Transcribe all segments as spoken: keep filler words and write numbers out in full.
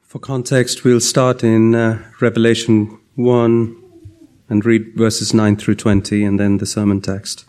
For context, we'll start in uh, Revelation one and read verses nine through twenty, and then the sermon text.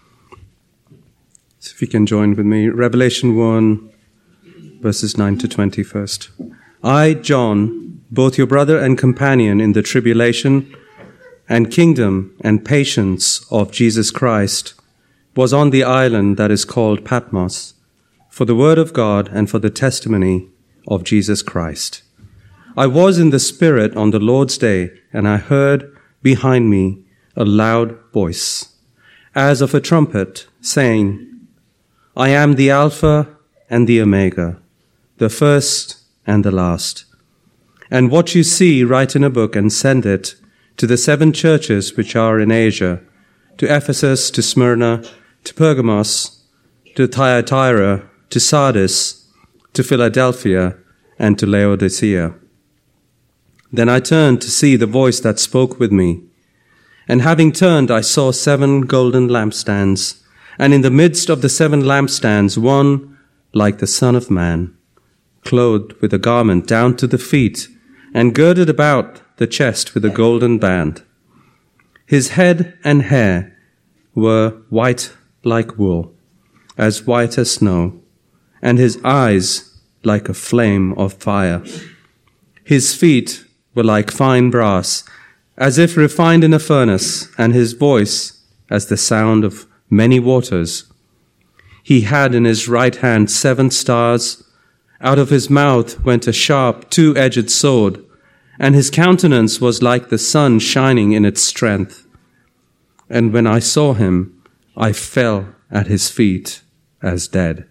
So if you can join with me, Revelation one, verses nine to twenty first. I, John, both your brother and companion in the tribulation and kingdom and patience of Jesus Christ, was on the island that is called Patmos, for the word of God and for the testimony of Jesus Christ. I was in the Spirit on the Lord's day, and I heard behind me a loud voice, as of a trumpet, saying, I am the Alpha and the Omega, the first and the last. And what you see, write in a book and send it to the seven churches which are in Asia, to Ephesus, to Smyrna, to Pergamos, to Thyatira, to Sardis, to Philadelphia, and to Laodicea. Then I turned to see the voice that spoke with me. And having turned, I saw seven golden lampstands, and in the midst of the seven lampstands, one like the Son of Man, clothed with a garment down to the feet, and girded about the chest with a golden band. His head and hair were white like wool, as white as snow, and his eyes like a flame of fire. His feet were like fine brass, as if refined in a furnace, and his voice as the sound of many waters. He had in his right hand seven stars. Out of his mouth went a sharp, two-edged sword, and his countenance was like the sun shining in its strength. And when I saw him, I fell at his feet as dead.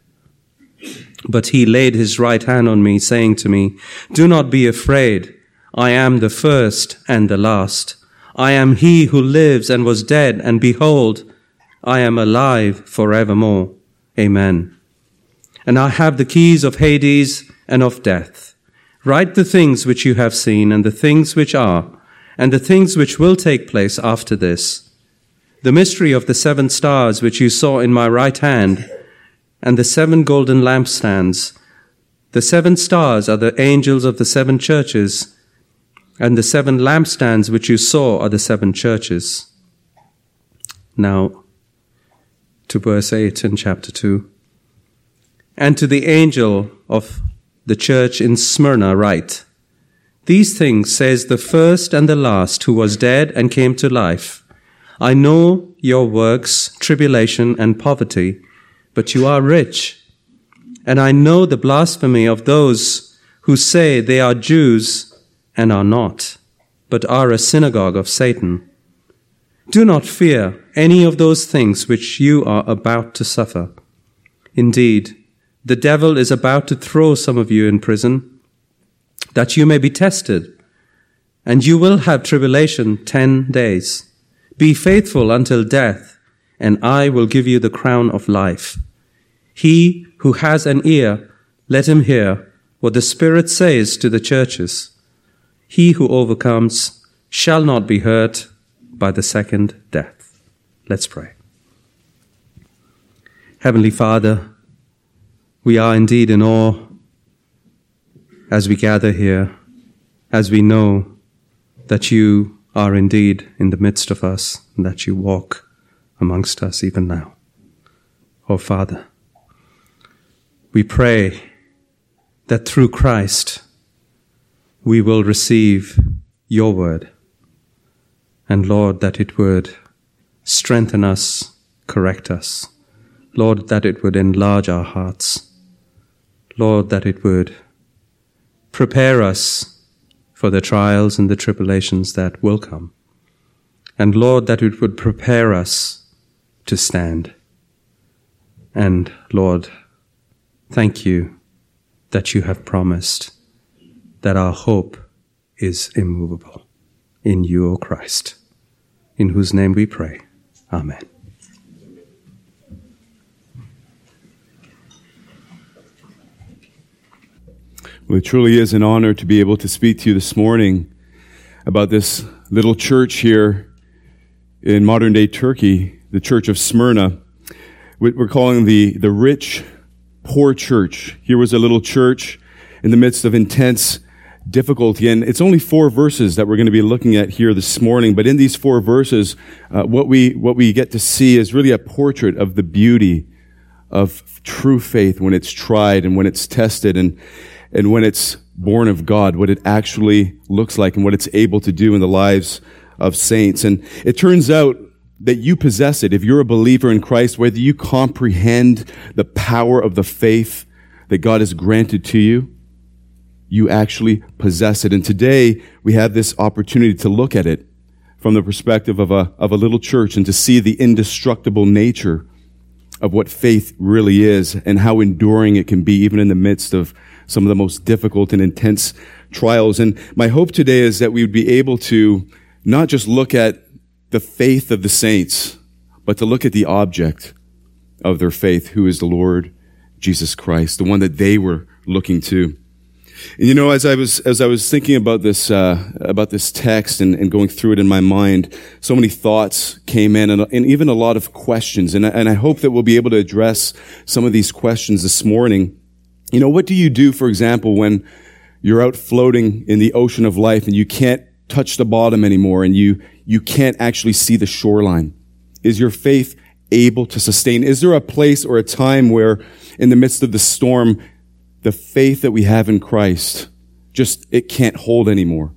But he laid his right hand on me, saying to me, Do not be afraid. I am the first and the last. I am he who lives and was dead, and behold, I am alive forevermore. Amen. And I have the keys of Hades and of death. Write the things which you have seen, and the things which are, and the things which will take place after this. The mystery of the seven stars which you saw in my right hand, and the seven golden lampstands. The seven stars are the angels of the seven churches, and the seven lampstands which you saw are the seven churches. Now, to verse eight in chapter two. And to the angel of the church in Smyrna write, These things says the first and the last, who was dead and came to life. I know your works, tribulation and poverty, but you are rich. And I know the blasphemy of those who say they are Jews and are not, but are a synagogue of Satan. Do not fear any of those things which you are about to suffer. Indeed, the devil is about to throw some of you in prison, that you may be tested, and you will have tribulation ten days. Be faithful until death, and I will give you the crown of life. He who has an ear, let him hear what the Spirit says to the churches. He who overcomes shall not be hurt by the second death. Let's pray. Heavenly Father, we are indeed in awe as we gather here, as we know that you are indeed in the midst of us and that you walk amongst us even now. Oh Father, we pray that through Christ we will receive your word. And Lord, that it would strengthen us, correct us. Lord, that it would enlarge our hearts. Lord, that it would prepare us for the trials and the tribulations that will come. And Lord, that it would prepare us to stand. And Lord, thank you that you have promised that our hope is immovable in you, O Christ, in whose name we pray. Amen. Well, it truly is an honor to be able to speak to you this morning about this little church here in modern-day Turkey, the Church of Smyrna. We're calling the, the rich, poor church. Here was a little church in the midst of intense difficulty. And it's only four verses that we're going to be looking at here this morning. But in these four verses, uh, what we what we get to see is really a portrait of the beauty of true faith when it's tried and when it's tested and and when it's born of God, what it actually looks like and what it's able to do in the lives of saints. And it turns out that you possess it. If you're a believer in Christ, whether you comprehend the power of the faith that God has granted to you, you actually possess it. And today we have this opportunity to look at it from the perspective of a, of a little church and to see the indestructible nature of what faith really is and how enduring it can be even in the midst of some of the most difficult and intense trials. And my hope today is that we would be able to not just look at the faith of the saints, but to look at the object of their faith, who is the Lord Jesus Christ, the one that they were looking to. And you know, as I was as I was thinking about this uh, about this text and, and going through it in my mind, so many thoughts came in, and, and even a lot of questions. And I, and I hope that we'll be able to address some of these questions this morning. You know, what do you do, for example, when you're out floating in the ocean of life and you can't touch the bottom anymore and you you can't actually see the shoreline? Is your faith able to sustain? Is there a place or a time where in the midst of the storm, the faith that we have in Christ, just, it can't hold anymore?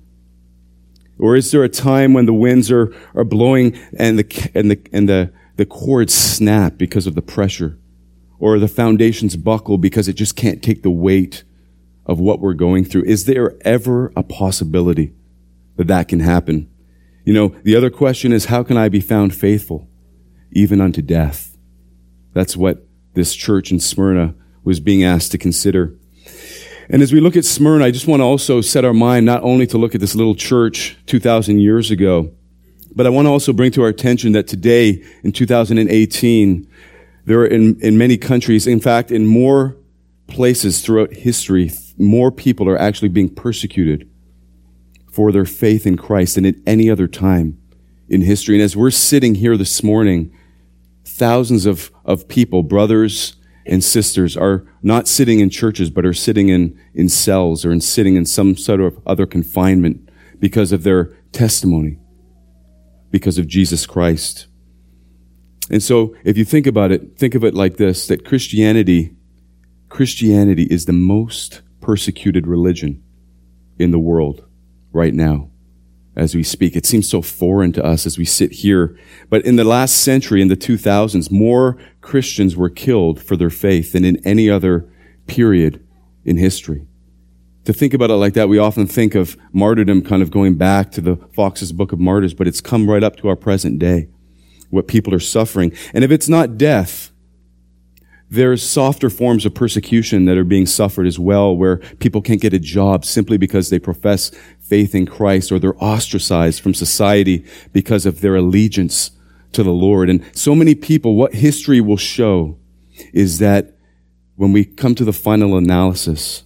Or is there a time when the winds are, are blowing and the, and the, and the, the cords snap because of the pressure? Or the foundations buckle because it just can't take the weight of what we're going through? Is there ever a possibility that that can happen? You know, the other question is, how can I be found faithful even unto death? That's what this church in Smyrna was being asked to consider. And as we look at Smyrna, I just want to also set our mind not only to look at this little church two thousand years ago, but I want to also bring to our attention that today, in two thousand eighteen, there are in, in many countries, in fact, in more places throughout history, more people are actually being persecuted for their faith in Christ than at any other time in history. And as we're sitting here this morning, thousands of, of people, brothers and sisters, are not sitting in churches, but are sitting in, in cells or in sitting in some sort of other confinement because of their testimony, because of Jesus Christ. And so if you think about it, think of it like this, that Christianity, Christianity is the most persecuted religion in the world right now as we speak. It seems so foreign to us as we sit here. But in the last century, in the two thousands, more Christians were killed for their faith than in any other period in history. To think about it like that, we often think of martyrdom kind of going back to the Fox's Book of Martyrs, but it's come right up to our present day, what people are suffering. And if it's not death, there's softer forms of persecution that are being suffered as well, where people can't get a job simply because they profess faith in Christ, or they're ostracized from society because of their allegiance to the Lord. And so many people, what history will show is that when we come to the final analysis,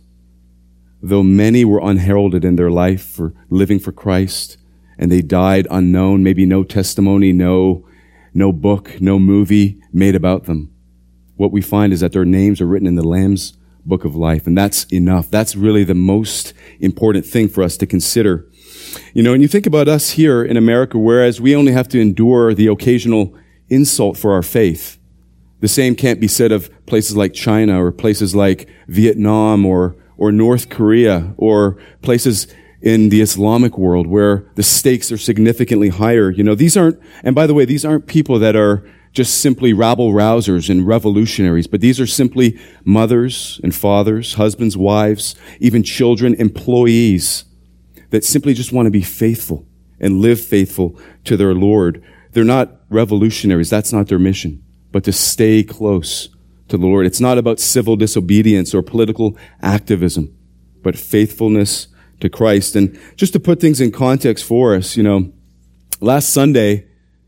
though many were unheralded in their life for living for Christ, and they died unknown, maybe no testimony, no, no book, no movie made about them, what we find is that their names are written in the Lamb's Book of Life. And that's enough. That's really the most important thing for us to consider. You know, and you think about us here in America, whereas we only have to endure the occasional insult for our faith. The same can't be said of places like China or places like Vietnam or, or North Korea or places in the Islamic world where the stakes are significantly higher. You know, these aren't, and by the way, these aren't people that are just simply rabble-rousers and revolutionaries, but these are simply mothers and fathers, husbands, wives, even children, employees that simply just want to be faithful and live faithful to their Lord. They're not revolutionaries. That's not their mission, but to stay close to the Lord. It's not about civil disobedience or political activism, but faithfulness to Christ. And just to put things in context for us, you know, last Sunday,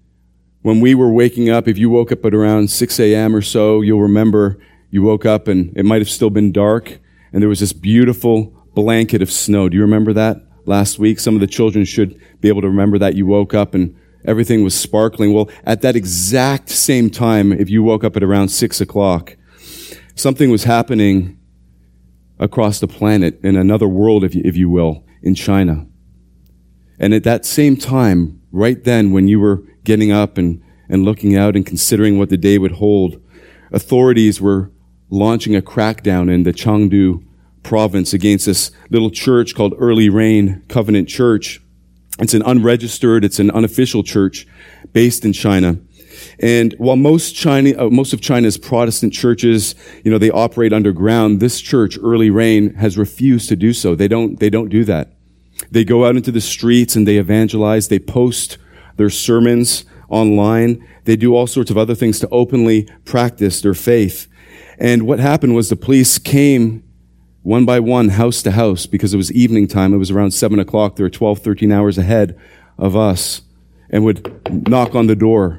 when we were waking up, if you woke up at around six a.m. or so, you'll remember you woke up and it might have still been dark, and there was this beautiful blanket of snow. Do you remember that last week? Some of the children should be able to remember that. You woke up and everything was sparkling. Well, at that exact same time, if you woke up at around six o'clock, something was happening across the planet, in another world, if you, if you will, in China. And at that same time, right then, when you were getting up and, and looking out and considering what the day would hold, authorities were launching a crackdown in the Chengdu province against this little church called Early Rain Covenant Church. It's an unregistered, it's an unofficial church based in China. And while most China, uh, most of China's Protestant churches, you know, they operate underground, this church, Early Rain, has refused to do so. They don't, they don't do that. They go out into the streets and they evangelize. They post their sermons online. They do all sorts of other things to openly practice their faith. And what happened was the police came one by one, house to house, because it was evening time. It was around seven o'clock. They were twelve, thirteen hours ahead of us, and would knock on the door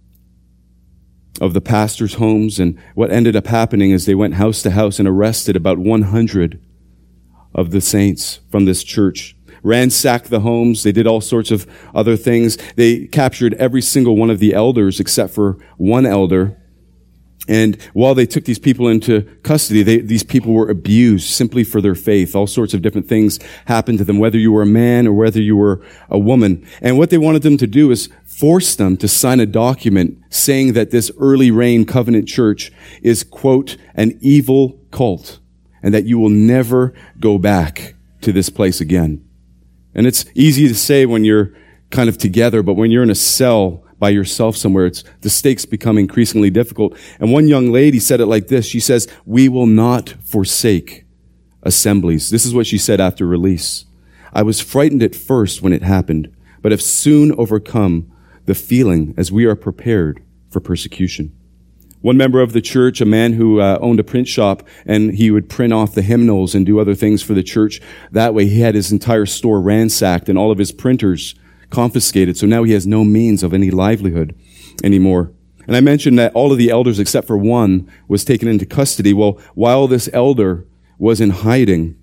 of the pastors' homes. And what ended up happening is they went house to house and arrested about one hundred of the saints from this church, ransacked the homes. They did all sorts of other things. They captured every single one of the elders except for one elder. And while they took these people into custody, they, these people were abused simply for their faith. All sorts of different things happened to them, whether you were a man or whether you were a woman. And what they wanted them to do is force them to sign a document saying that this Early Rain Covenant Church is, quote, an evil cult, and that you will never go back to this place again. And it's easy to say when you're kind of together, but when you're in a cell by yourself somewhere, it's, the stakes become increasingly difficult. And one young lady said it like this. She says, "We will not forsake assemblies." This is what she said after release. "I was frightened at first when it happened, but have soon overcome the feeling as we are prepared for persecution." One member of the church, a man who uh, owned a print shop, and he would print off the hymnals and do other things for the church. That way he had his entire store ransacked and all of his printers confiscated, so now he has no means of any livelihood anymore. And I mentioned that all of the elders except for one was taken into custody. Well, while this elder was in hiding,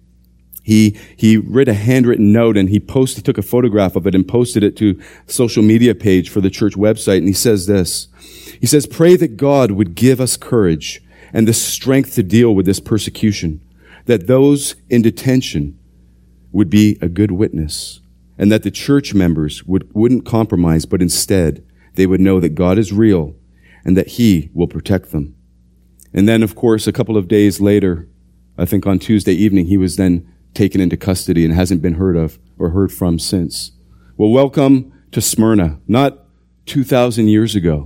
he he wrote a handwritten note, and he posted, he took a photograph of it and posted it to social media page for the church website. And he says this. He says, "Pray that God would give us courage and the strength to deal with this persecution, that those in detention would be a good witness, and that the church members would, wouldn't compromise, but instead they would know that God is real and that He will protect them." And then, of course, a couple of days later, I think on Tuesday evening, he was then taken into custody and hasn't been heard of or heard from since. Well, welcome to Smyrna, not two thousand years ago,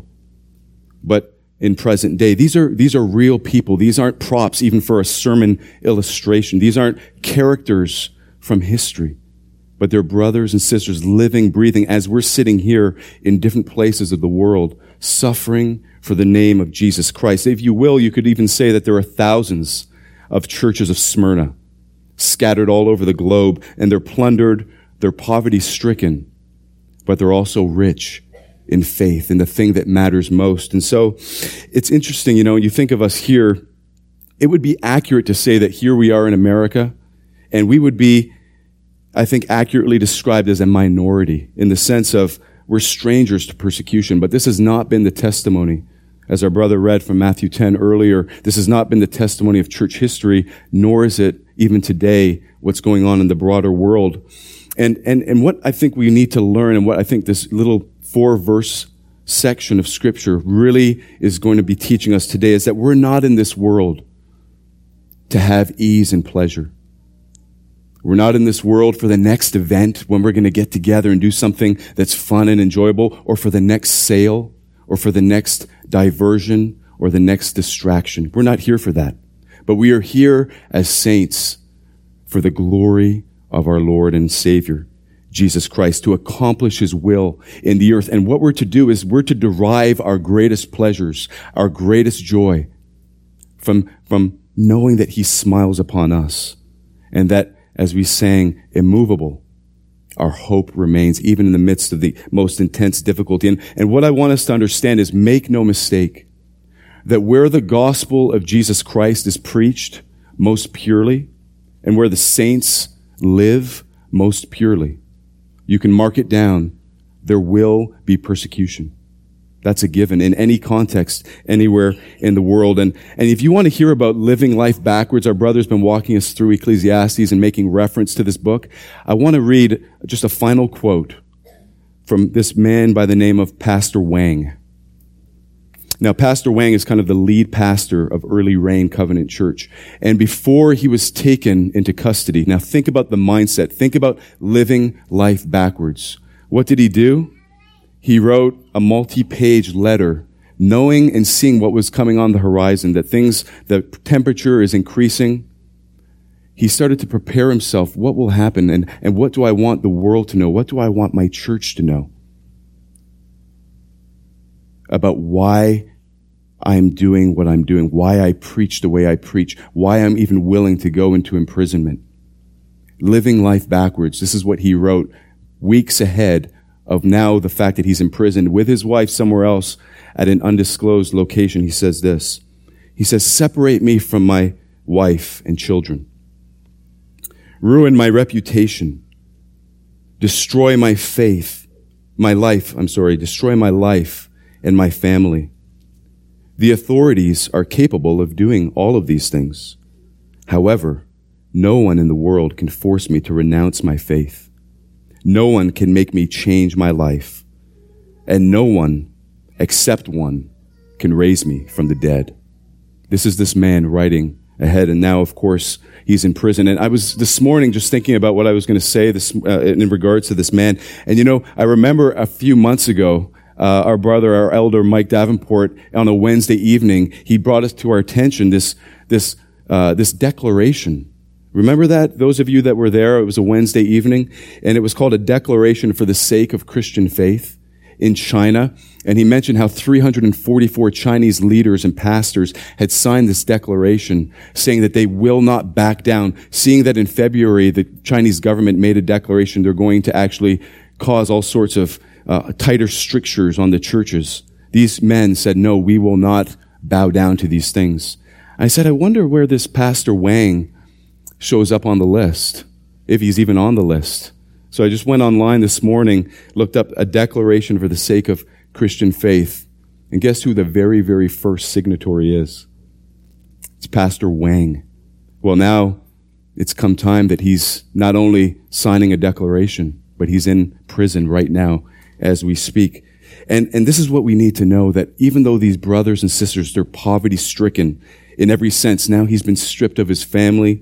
but in present day. These are, these are real people. These aren't props even for a sermon illustration. These aren't characters from history, but they're brothers and sisters living, breathing as we're sitting here in different places of the world, suffering for the name of Jesus Christ. If you will, you could even say that there are thousands of churches of Smyrna scattered all over the globe, and they're plundered, they're poverty-stricken, but they're also rich in faith, in the thing that matters most. And so it's interesting, you know, when you think of us here, it would be accurate to say that here we are in America, and we would be, I think, accurately described as a minority in the sense of we're strangers to persecution. But this has not been the testimony, as our brother read from Matthew ten earlier. This has not been the testimony of church history, nor is it even today what's going on in the broader world. And, and, and what I think we need to learn, and what I think this little four-verse section of Scripture really is going to be teaching us today, is that we're not in this world to have ease and pleasure. We're not in this world for the next event when we're going to get together and do something that's fun and enjoyable, or for the next sale, or for the next diversion, or the next distraction. We're not here for that. But we are here as saints for the glory of our Lord and Savior, Jesus Christ, to accomplish His will in the earth. And what we're to do is we're to derive our greatest pleasures, our greatest joy from, from knowing that He smiles upon us, and that, as we sang, immovable, our hope remains even in the midst of the most intense difficulty. And, and what I want us to understand is, make no mistake, that where the gospel of Jesus Christ is preached most purely, and where the saints live most purely, you can mark it down, there will be persecution. That's a given in any context, anywhere in the world. And, and if you want to hear about living life backwards, our brother's been walking us through Ecclesiastes and making reference to this book. I want to read just a final quote from this man by the name of Pastor Wang. Now, Pastor Wang is kind of the lead pastor of Early Rain Covenant Church. And before he was taken into custody, now think about the mindset. Think about living life backwards. What did he do? He wrote a multi-page letter, knowing and seeing what was coming on the horizon, that things, the temperature is increasing. He started to prepare himself. What will happen? And, and what do I want the world to know? What do I want my church to know about why I'm doing what I'm doing, why I preach the way I preach, why I'm even willing to go into imprisonment? Living life backwards. This is what he wrote weeks ahead of now the fact that he's imprisoned with his wife somewhere else at an undisclosed location. He says this. He says, separate me from my wife and children. Ruin my reputation. Destroy my faith, my life, I'm sorry, destroy my life and my family. The authorities are capable of doing all of these things. However, no one in the world can force me to renounce my faith. No one can make me change my life, and no one, except one, can raise me from the dead. This is this man writing ahead, and now, of course, he's in prison. And I was this morning just thinking about what I was going to say this uh, in regards to this man. And you know, I remember a few months ago, uh, our brother, our elder, Mike Davenport, on a Wednesday evening, he brought us to our attention this this uh, this declaration. Remember that? Those of you that were there, it was a Wednesday evening, and it was called a Declaration for the Sake of Christian Faith in China. And he mentioned how three hundred forty-four Chinese leaders and pastors had signed this declaration saying that they will not back down, seeing that in February the Chinese government made a declaration they're going to actually cause all sorts of uh, tighter strictures on the churches. These men said, no, we will not bow down to these things. I said, I wonder where this Pastor Wang shows up on the list, if he's even on the list. So I just went online this morning, looked up a declaration for the sake of Christian faith, and guess who the very, very first signatory is? It's Pastor Wang. Well, now it's come time that he's not only signing a declaration, but he's in prison right now as we speak. And, and this is what we need to know, that even though these brothers and sisters, they're poverty-stricken in every sense, now he's been stripped of his family.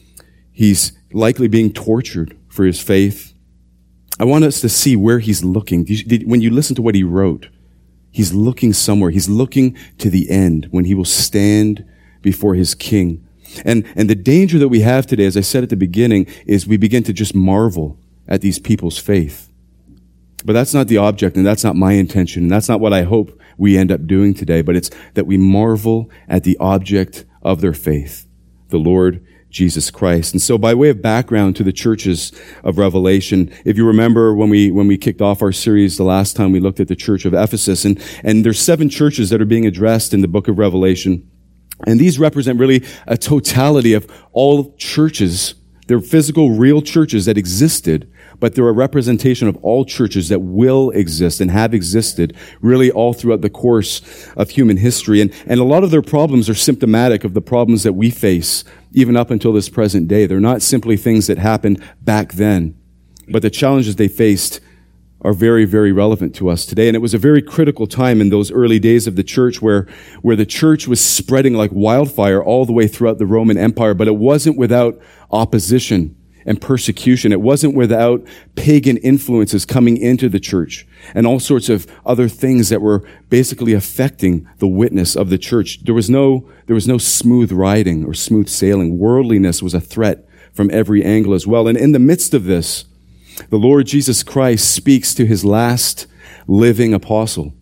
He's likely being tortured for his faith. I want us to see where he's looking. When you listen to what he wrote, he's looking somewhere. He's looking to the end when he will stand before his king. And, and the danger that we have today, as I said at the beginning, is we begin to just marvel at these people's faith. But that's not the object, and that's not my intention, and that's not what I hope we end up doing today, but it's that we marvel at the object of their faith, the Lord Jesus Christ. And so by way of background to the churches of Revelation, if you remember when we when we kicked off our series the last time, we looked at the church of Ephesus, and, and there's seven churches that are being addressed in the book of Revelation. And these represent really a totality of all churches. They're physical, real churches that existed, but they're a representation of all churches that will exist and have existed really all throughout the course of human history. And, and a lot of their problems are symptomatic of the problems that we face even up until this present day. They're not simply things that happened back then, but the challenges they faced are very, very relevant to us today. And it was a very critical time in those early days of the church where, where the church was spreading like wildfire all the way throughout the Roman Empire, but it wasn't without opposition and persecution. It wasn't without pagan influences coming into the church and all sorts of other things that were basically affecting the witness of the church. There was no, there was no smooth riding or smooth sailing. Worldliness was a threat from every angle as well. And in the midst of this, the Lord Jesus Christ speaks to his last living apostle,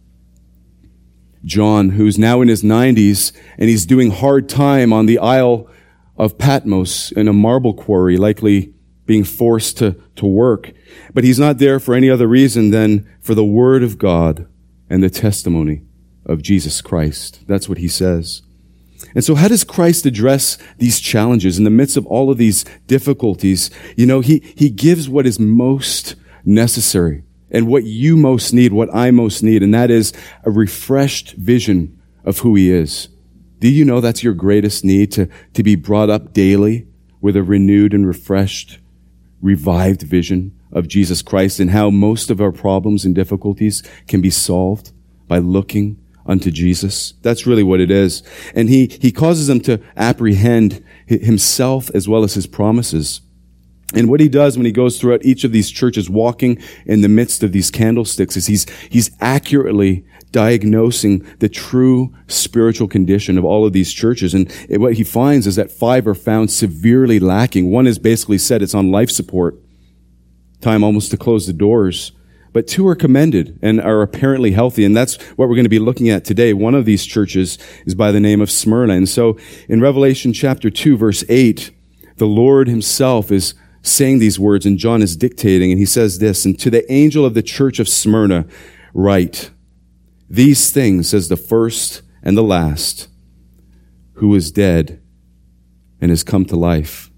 John, who's now in his nineties, and he's doing hard time on the Isle of Patmos in a marble quarry, likely being forced to, to work. But he's not there for any other reason than for the word of God and the testimony of Jesus Christ. That's what he says. And so how does Christ address these challenges in the midst of all of these difficulties? You know, he, he gives what is most necessary and what you most need, what I most need, and that is a refreshed vision of who he is. Do you know that's your greatest need, to, to be brought up daily with a renewed and refreshed, revived vision of Jesus Christ, and how most of our problems and difficulties can be solved by looking unto Jesus? That's really what it is. And he, he causes them to apprehend himself as well as his promises. And what he does when he goes throughout each of these churches, walking in the midst of these candlesticks, is he's, he's accurately diagnosing the true spiritual condition of all of these churches. And what he finds is that five are found severely lacking. One is basically said it's on life support, time almost to close the doors. But two are commended and are apparently healthy. And that's what we're going to be looking at today. One of these churches is by the name of Smyrna. And so in Revelation chapter two, verse eight, the Lord himself is saying these words, and John is dictating, and he says this, "And to the angel of the church of Smyrna write, these things says the first and the last, who is dead and has come to life."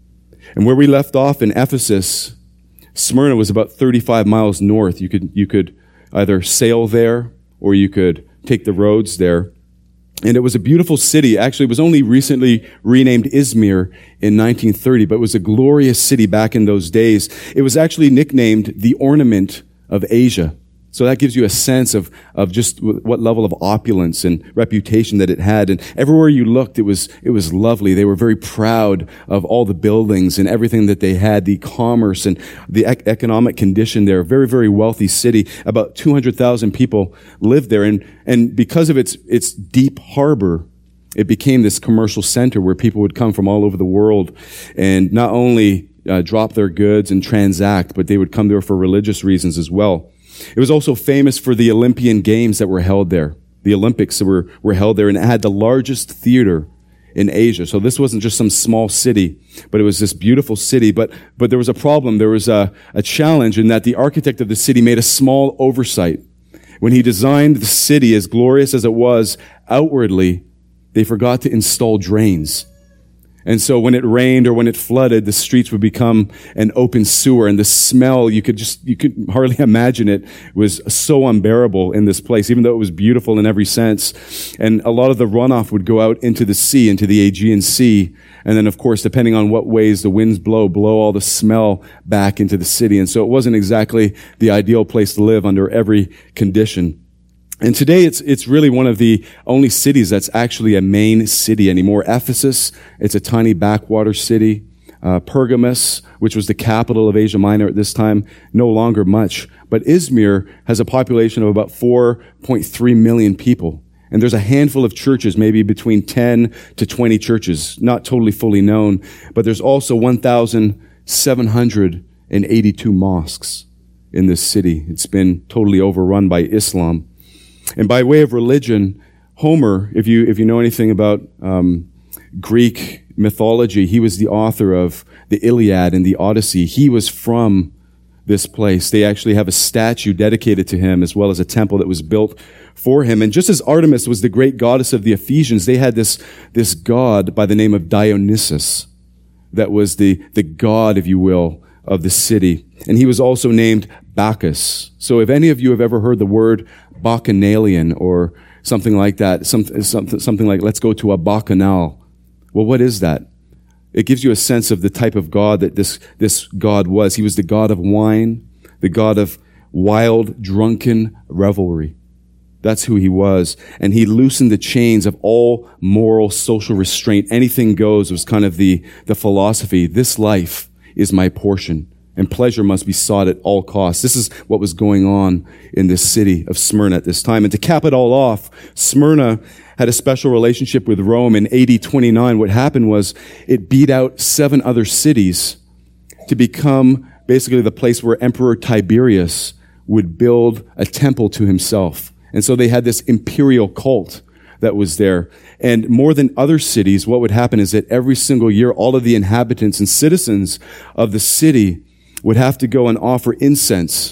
And where we left off in Ephesus, Smyrna was about thirty-five miles north. You could, you could either sail there or you could take the roads there. And it was a beautiful city. Actually, it was only recently renamed Izmir in nineteen thirty, but it was a glorious city back in those days. It was actually nicknamed the Ornament of Asia. So that gives you a sense of, of just what level of opulence and reputation that it had. And everywhere you looked, it was, it was lovely. They were very proud of all the buildings and everything that they had, the commerce and the ec- economic condition there. Very, very wealthy city. About two hundred thousand people lived there. And, and because of its, its deep harbor, it became this commercial center where people would come from all over the world and not only uh, drop their goods and transact, but they would come there for religious reasons as well. It was also famous for the Olympian Games that were held there. The Olympics that were, were held there, and it had the largest theater in Asia. So this wasn't just some small city, but it was this beautiful city. But, but there was a problem. There was a, a challenge in that the architect of the city made a small oversight. When he designed the city, as glorious as it was outwardly, they forgot to install drains. And so when it rained or when it flooded, the streets would become an open sewer, and the smell, you could just, you could hardly imagine it, was so unbearable in this place, even though it was beautiful in every sense. And a lot of the runoff would go out into the sea, into the Aegean Sea. And then, of course, depending on what ways the winds blow, blow all the smell back into the city. And so it wasn't exactly the ideal place to live under every condition. And today it's it's really one of the only cities that's actually a main city anymore. Ephesus, it's a tiny backwater city. Uh, Pergamus, which was the capital of Asia Minor at this time, no longer much. But Izmir has a population of about four point three million people. And there's a handful of churches, maybe between ten to twenty churches, not totally fully known. But there's also one thousand seven hundred eighty-two mosques in this city. It's been totally overrun by Islam. And by way of religion, Homer, if you if you know anything about um, Greek mythology, he was the author of the Iliad and the Odyssey. He was from this place. They actually have a statue dedicated to him, as well as a temple that was built for him. And just as Artemis was the great goddess of the Ephesians, they had this, this god by the name of Dionysus that was the, the god, if you will, of the city. And he was also named Bacchus. So if any of you have ever heard the word Bacchanalian or something like that, something, something, something like, let's go to a bacchanal. Well, what is that? It gives you a sense of the type of God that this, this God was. He was the God of wine, the God of wild, drunken revelry. That's who he was. And he loosened the chains of all moral, social restraint. Anything goes was kind of the, the philosophy. This life is my portion, and pleasure must be sought at all costs. This is what was going on in this city of Smyrna at this time. And to cap it all off, Smyrna had a special relationship with Rome. In A D twenty-nine, what happened was it beat out seven other cities to become basically the place where Emperor Tiberius would build a temple to himself. And so they had this imperial cult that was there. And more than other cities, what would happen is that every single year, all of the inhabitants and citizens of the city would have to go and offer incense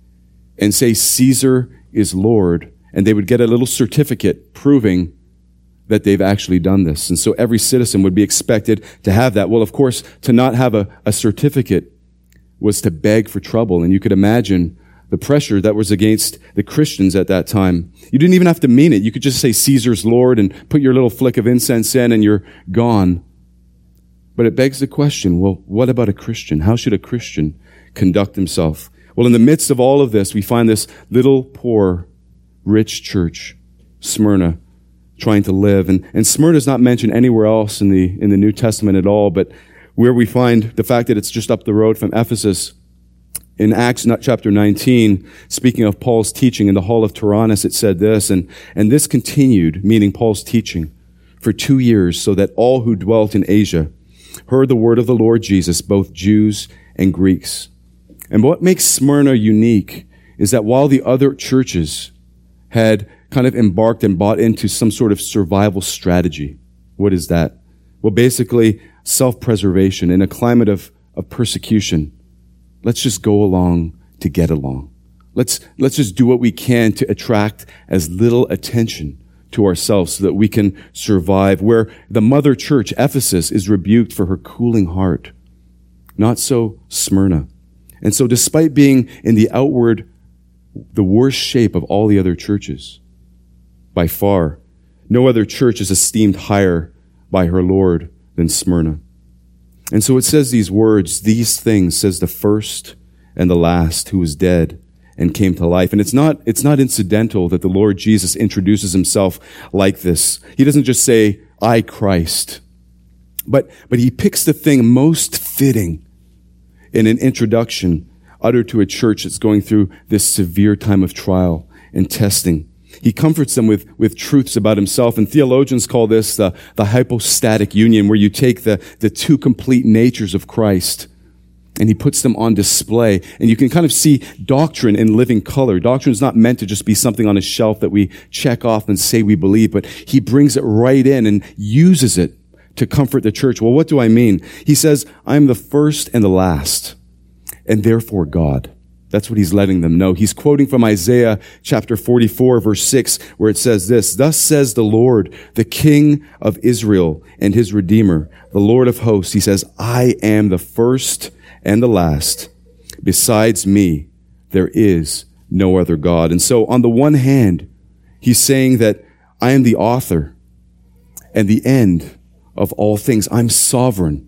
and say, Caesar is Lord. And they would get a little certificate proving that they've actually done this. And so every citizen would be expected to have that. Well, of course, to not have a, a certificate was to beg for trouble. And you could imagine the pressure that was against the Christians at that time. You didn't even have to mean it. You could just say Caesar's Lord and put your little flick of incense in and you're gone. But it begs the question, well, what about a Christian? How should a Christian conduct himself? Well, in the midst of all of this, we find this little, poor, rich church, Smyrna, trying to live. And, and Smyrna is not mentioned anywhere else in the, in the New Testament at all, but where we find the fact that it's just up the road from Ephesus, in Acts chapter nineteen, speaking of Paul's teaching in the hall of Tyrannus, it said this, and, and this continued, meaning Paul's teaching, for two years, so that all who dwelt in Asia heard the word of the Lord Jesus, both Jews and Greeks. And what makes Smyrna unique is that while the other churches had kind of embarked and bought into some sort of survival strategy, what is that? Well, basically, self-preservation in a climate of, of persecution. Let's just go along to get along. Let's, let's just do what we can to attract as little attention to ourselves so that we can survive. Where the mother church, Ephesus, is rebuked for her cooling heart. Not so Smyrna. And so despite being in the outward, the worst shape of all the other churches, by far, no other church is esteemed higher by her Lord than Smyrna. And so it says these words, these things, says the first and the last, who was dead and came to life. And it's not, it's not incidental that the Lord Jesus introduces himself like this. He doesn't just say, I, Christ. But, but he picks the thing most fitting in an introduction uttered to a church that's going through this severe time of trial and testing. He comforts them with, with truths about himself, and theologians call this the, the hypostatic union, where you take the, the two complete natures of Christ and he puts them on display. And you can kind of see doctrine in living color. Doctrine is not meant to just be something on a shelf that we check off and say we believe, but he brings it right in and uses it to comfort the church. Well, what do I mean? He says, I am the first and the last, and therefore God. That's what he's letting them know. He's quoting from Isaiah chapter forty-four, verse six, where it says this, thus says the Lord, the King of Israel and his Redeemer, the Lord of hosts. He says, I am the first and the last. Besides me, there is no other God. And so on the one hand, he's saying that I am the author and the end of all things. I'm sovereign.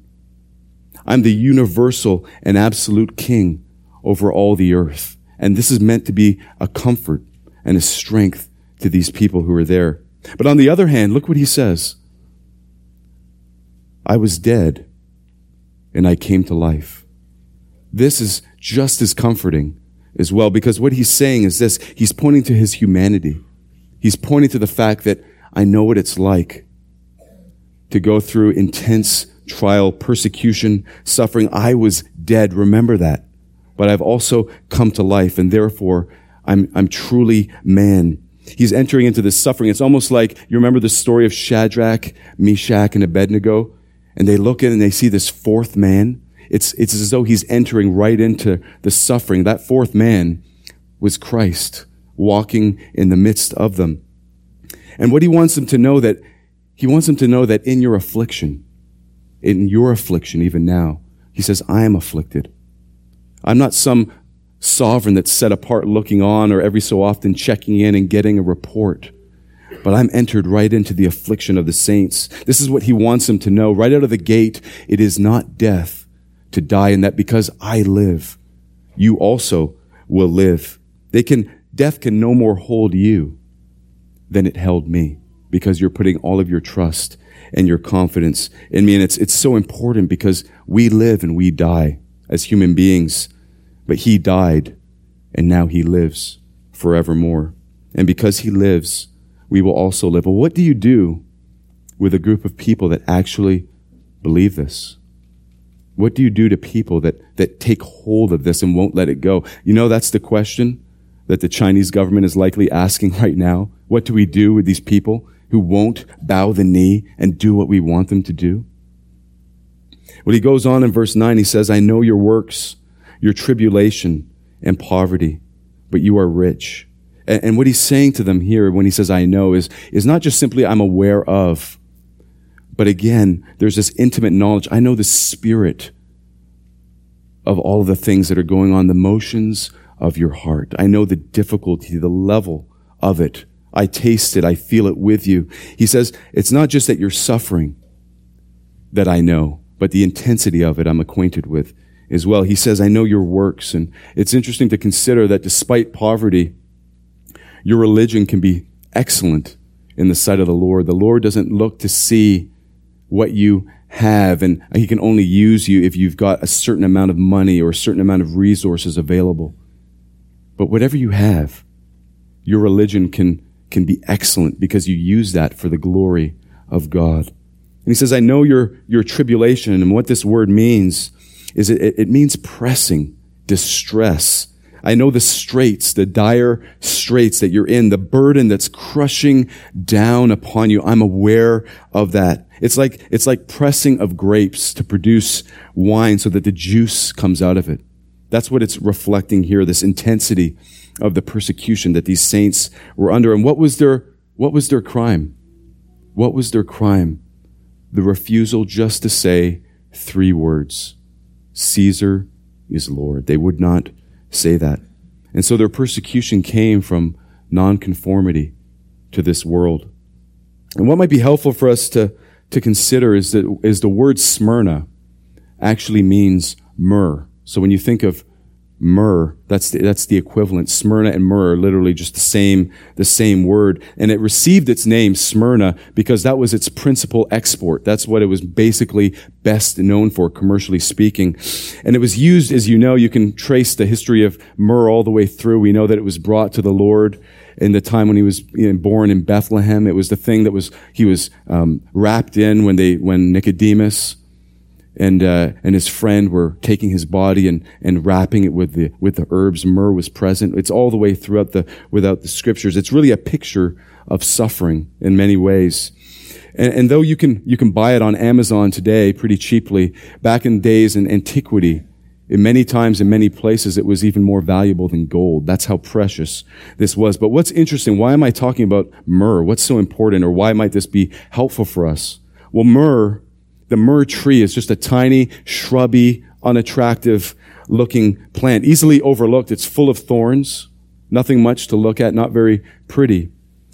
I'm the universal and absolute King over all the earth. And this is meant to be a comfort and a strength to these people who are there. But on the other hand, look what he says. I was dead and I came to life. This is just as comforting as well, because what he's saying is this. He's pointing to his humanity. He's pointing to the fact that I know what it's like to go through intense trial, persecution, suffering. I was dead. Remember that. But I've also come to life, and therefore I'm, I'm truly man. He's entering into this suffering. It's almost like, you remember the story of Shadrach, Meshach, and Abednego? And they look in and they see this fourth man. It's, it's as though he's entering right into the suffering. That fourth man was Christ, walking in the midst of them. And what he wants them to know, that he wants them to know that in your affliction, in your affliction even now, he says, I am afflicted. I'm not some sovereign that's set apart looking on or every so often checking in and getting a report. But I'm entered right into the affliction of the saints. This is what he wants them to know. Right out of the gate, it is not death to die, and that because I live, you also will live. They can, death can no more hold you than it held me, because you're putting all of your trust and your confidence in me. And it's, it's so important, because we live and we die as human beings. But he died, and now he lives forevermore. And because he lives, we will also live. Well, what do you do with a group of people that actually believe this? What do you do to people that, that take hold of this and won't let it go? You know, that's the question that the Chinese government is likely asking right now. What do we do with these people who won't bow the knee and do what we want them to do? Well, he goes on in verse nine, he says, I know your works, your tribulation and poverty, but you are rich. And, and what he's saying to them here when he says, I know, is, is not just simply I'm aware of, but again, there's this intimate knowledge. I know the spirit of all of the things that are going on, the motions of your heart. I know the difficulty, the level of it. I taste it. I feel it with you. He says, it's not just that you're suffering that I know, but the intensity of it I'm acquainted with as well. He says, I know your works. And it's interesting to consider that despite poverty, your religion can be excellent in the sight of the Lord. The Lord doesn't look to see what you have, and he can only use you if you've got a certain amount of money or a certain amount of resources available. But whatever you have, your religion can, can be excellent because you use that for the glory of God. And he says, I know your, your tribulation, and what this word means is it, it means pressing, distress. I know the straits, the dire straits that you're in, the burden that's crushing down upon you. I'm aware of that. It's like, it's like pressing of grapes to produce wine so that the juice comes out of it. That's what it's reflecting here, this intensity of the persecution that these saints were under. And what was their, what was their crime? What was their crime? The refusal just to say three words. Caesar is Lord. They would not say that. And so their persecution came from nonconformity to this world. And what might be helpful for us to, to consider is that is the word Smyrna actually means myrrh. So when you think of myrrh, that's the, that's the equivalent. Smyrna and myrrh are literally just the same, the same word. And it received its name, Smyrna, because that was its principal export. That's what it was basically best known for, commercially speaking. And it was used, as you know, you can trace the history of myrrh all the way through. We know that it was brought to the Lord in the time when he was you know, born in Bethlehem. It was the thing that was, he was um, wrapped in when they, when Nicodemus and uh, and his friend were taking his body and, and wrapping it with the with the herbs. Myrrh was present. It's all the way throughout the without the scriptures. It's really a picture of suffering in many ways. And, and though you can you can buy it on Amazon today pretty cheaply, back in days in antiquity, in many times in many places it was even more valuable than gold. That's how precious this was. But what's interesting? Why am I talking about myrrh? What's so important, or why might this be helpful for us? Well, myrrh. The myrrh tree is just a tiny, shrubby, unattractive looking plant, easily overlooked. It's full of thorns, nothing much to look at, not very pretty.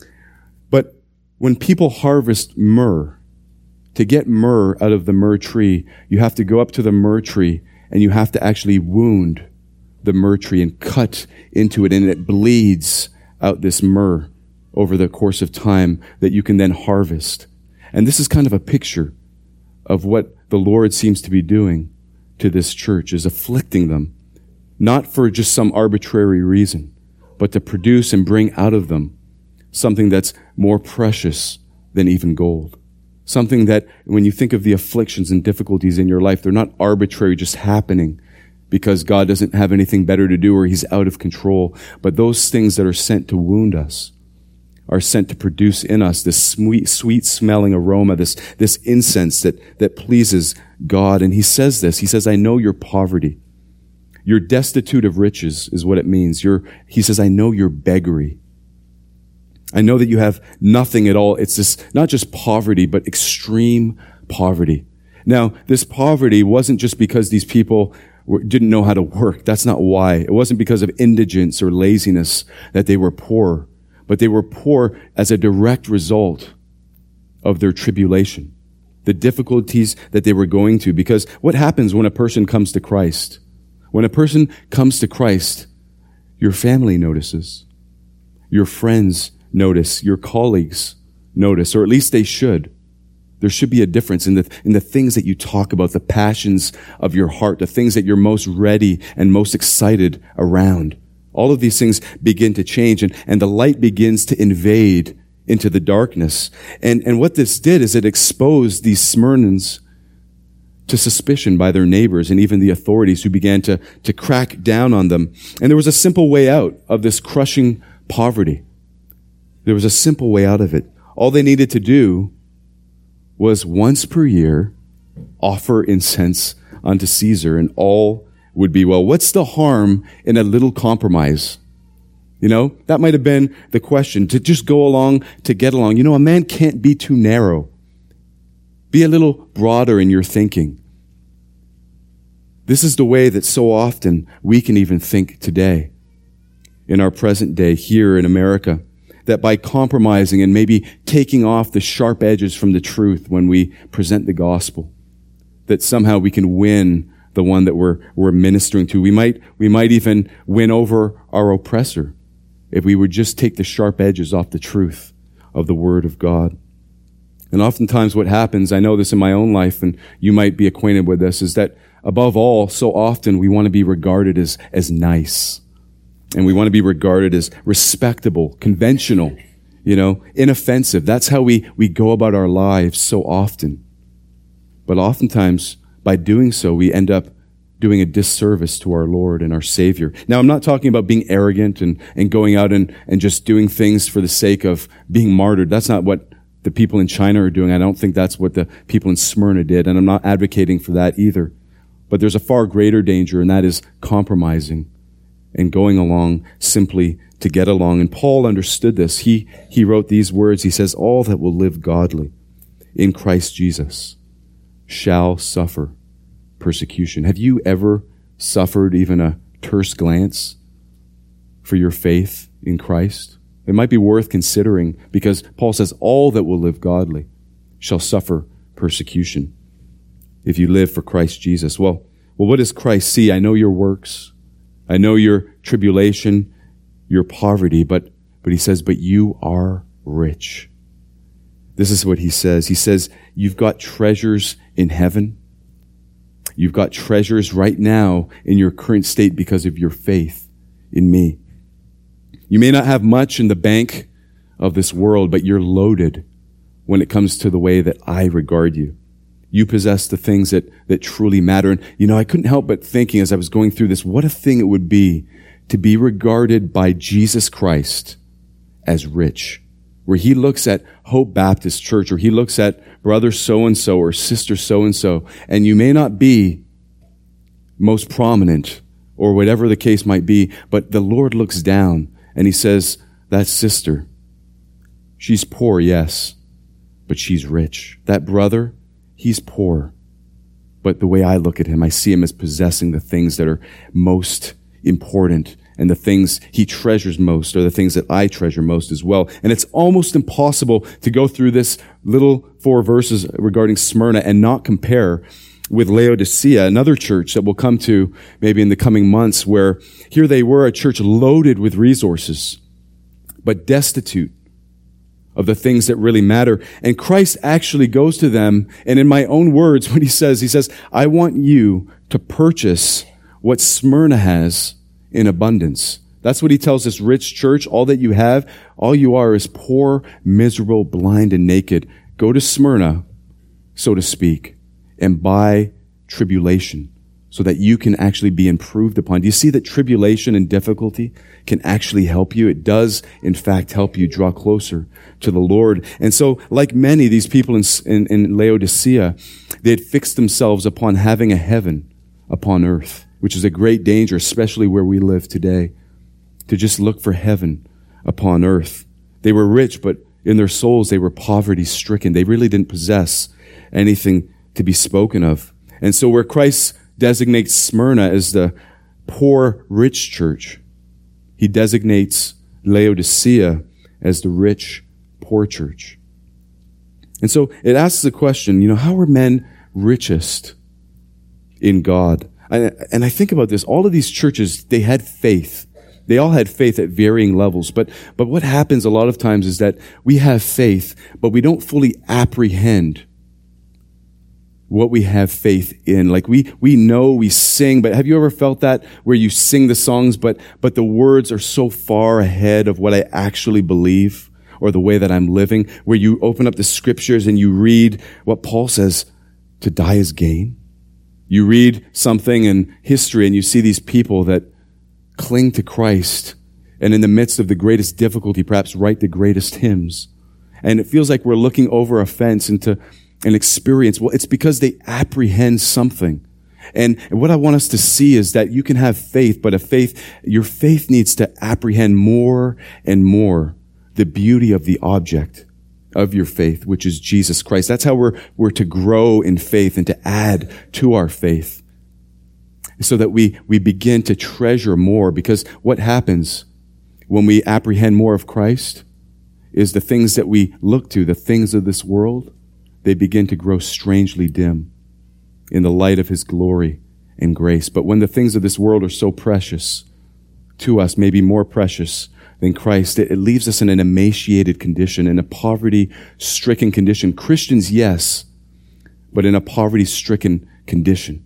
But when people harvest myrrh, to get myrrh out of the myrrh tree, you have to go up to the myrrh tree and you have to actually wound the myrrh tree and cut into it, and it bleeds out this myrrh over the course of time that you can then harvest. And this is kind of a picture of what the Lord seems to be doing to this church, is afflicting them, not for just some arbitrary reason, but to produce and bring out of them something that's more precious than even gold. Something that, when you think of the afflictions and difficulties in your life, they're not arbitrary, just happening because God doesn't have anything better to do or he's out of control, but those things that are sent to wound us are sent to produce in us this sweet, sweet smelling aroma, this, this incense that, that pleases God. And he says this, he says, I know your poverty. You're destitute of riches is what it means. You're, he says, I know your beggary. I know that you have nothing at all. It's this, not just poverty, but extreme poverty. Now, this poverty wasn't just because these people were, didn't know how to work. That's not why. It wasn't because of indigence or laziness that they were poor. But they were poor as a direct result of their tribulation, the difficulties that they were going to. Because what happens when a person comes to Christ? When a person comes to Christ, your family notices, your friends notice, your colleagues notice, or at least they should. There should be a difference in the, in the things that you talk about, the passions of your heart, the things that you're most ready and most excited around. All of these things begin to change, and, and the light begins to invade into the darkness. And, and what this did is it exposed these Smyrnans to suspicion by their neighbors and even the authorities, who began to, to crack down on them. And there was a simple way out of this crushing poverty. There was a simple way out of it. All they needed to do was once per year offer incense unto Caesar, and all would be well. What's the harm in a little compromise? You know, that might have been the question, to just go along, to get along. You know, a man can't be too narrow. Be a little broader in your thinking. This is the way that so often we can even think today. in our present day here in America, that by compromising and maybe taking off the sharp edges from the truth when we present the gospel, that somehow we can win the one that we're, we're ministering to. We might, we might even win over our oppressor if we would just take the sharp edges off the truth of the Word of God. And oftentimes what happens, I know this in my own life, and you might be acquainted with this, is that above all, so often we want to be regarded as, as nice. And we want to be regarded as respectable, conventional, you know, inoffensive. That's how we, we go about our lives so often. But oftentimes, by doing so, we end up doing a disservice to our Lord and our Savior. Now, I'm not talking about being arrogant and, and going out and, and just doing things for the sake of being martyred. That's not what the people in China are doing. I don't think that's what the people in Smyrna did, and I'm not advocating for that either. But there's a far greater danger, and that is compromising and going along simply to get along. And Paul understood this. He, he wrote these words. He says, all that will live godly in Christ Jesus shall suffer persecution. Have you ever suffered even a terse glance for your faith in Christ? It might be worth considering, because Paul says all that will live godly shall suffer persecution if you live for Christ Jesus. Well, well, what does Christ see? I know your works. I know your tribulation, your poverty, but, but he says, but you are rich. This is what he says. He says, you've got treasures in heaven. You've got treasures right now in your current state because of your faith in me. You may not have much in the bank of this world, but you're loaded when it comes to the way that I regard you. You possess the things that, that truly matter. And, you know, I couldn't help but thinking as I was going through this, what a thing it would be to be regarded by Jesus Christ as rich. Where he looks at Hope Baptist Church, or he looks at brother so-and-so or sister so-and-so, and you may not be most prominent or whatever the case might be, but the Lord looks down and he says, that sister, she's poor, yes, but she's rich. That brother, he's poor. But the way I look at him, I see him as possessing the things that are most important, and the things he treasures most are the things that I treasure most as well. And it's almost impossible to go through this little four verses regarding Smyrna and not compare with Laodicea, another church that we'll come to maybe in the coming months, where here they were, a church loaded with resources, but destitute of the things that really matter. And Christ actually goes to them, and in my own words, what he says, he says, I want you to purchase what Smyrna has in abundance. That's what he tells this rich church. All that you have, all you are is poor, miserable, blind, and naked. Go to Smyrna, so to speak, and buy tribulation so that you can actually be improved upon. Do you see that tribulation and difficulty can actually help you? It does, in fact, help you draw closer to the Lord. And so, like many, these people in, in, in Laodicea, they had fixed themselves upon having a heaven upon earth, which is a great danger, especially where we live today, to just look for heaven upon earth. They were rich, but in their souls, they were poverty-stricken. They really didn't possess anything to be spoken of. And so where Christ designates Smyrna as the poor, rich church, he designates Laodicea as the rich, poor church. And so it asks the question, you know, how are men richest in God? And I think about this, all of these churches, they had faith. They all had faith at varying levels. But, but what happens a lot of times is that we have faith, but we don't fully apprehend what we have faith in. Like we, we know, we sing, but have you ever felt that where you sing the songs, but, but the words are so far ahead of what I actually believe or the way that I'm living, where you open up the scriptures and you read what Paul says, to die is gain. You read something in history and you see these people that cling to Christ and in the midst of the greatest difficulty, perhaps write the greatest hymns. And it feels like we're looking over a fence into an experience. Well, it's because they apprehend something. And what I want us to see is that you can have faith, but a faith, your faith needs to apprehend more and more the beauty of the object of your faith, which is Jesus Christ. That's how we're, we're to grow in faith and to add to our faith so that we, we begin to treasure more, because what happens when we apprehend more of Christ is the things that we look to, the things of this world, they begin to grow strangely dim in the light of his glory and grace. But when the things of this world are so precious to us, maybe more precious than Christ, it, it leaves us in an emaciated condition, in a poverty-stricken condition. Christians, yes, but in a poverty-stricken condition.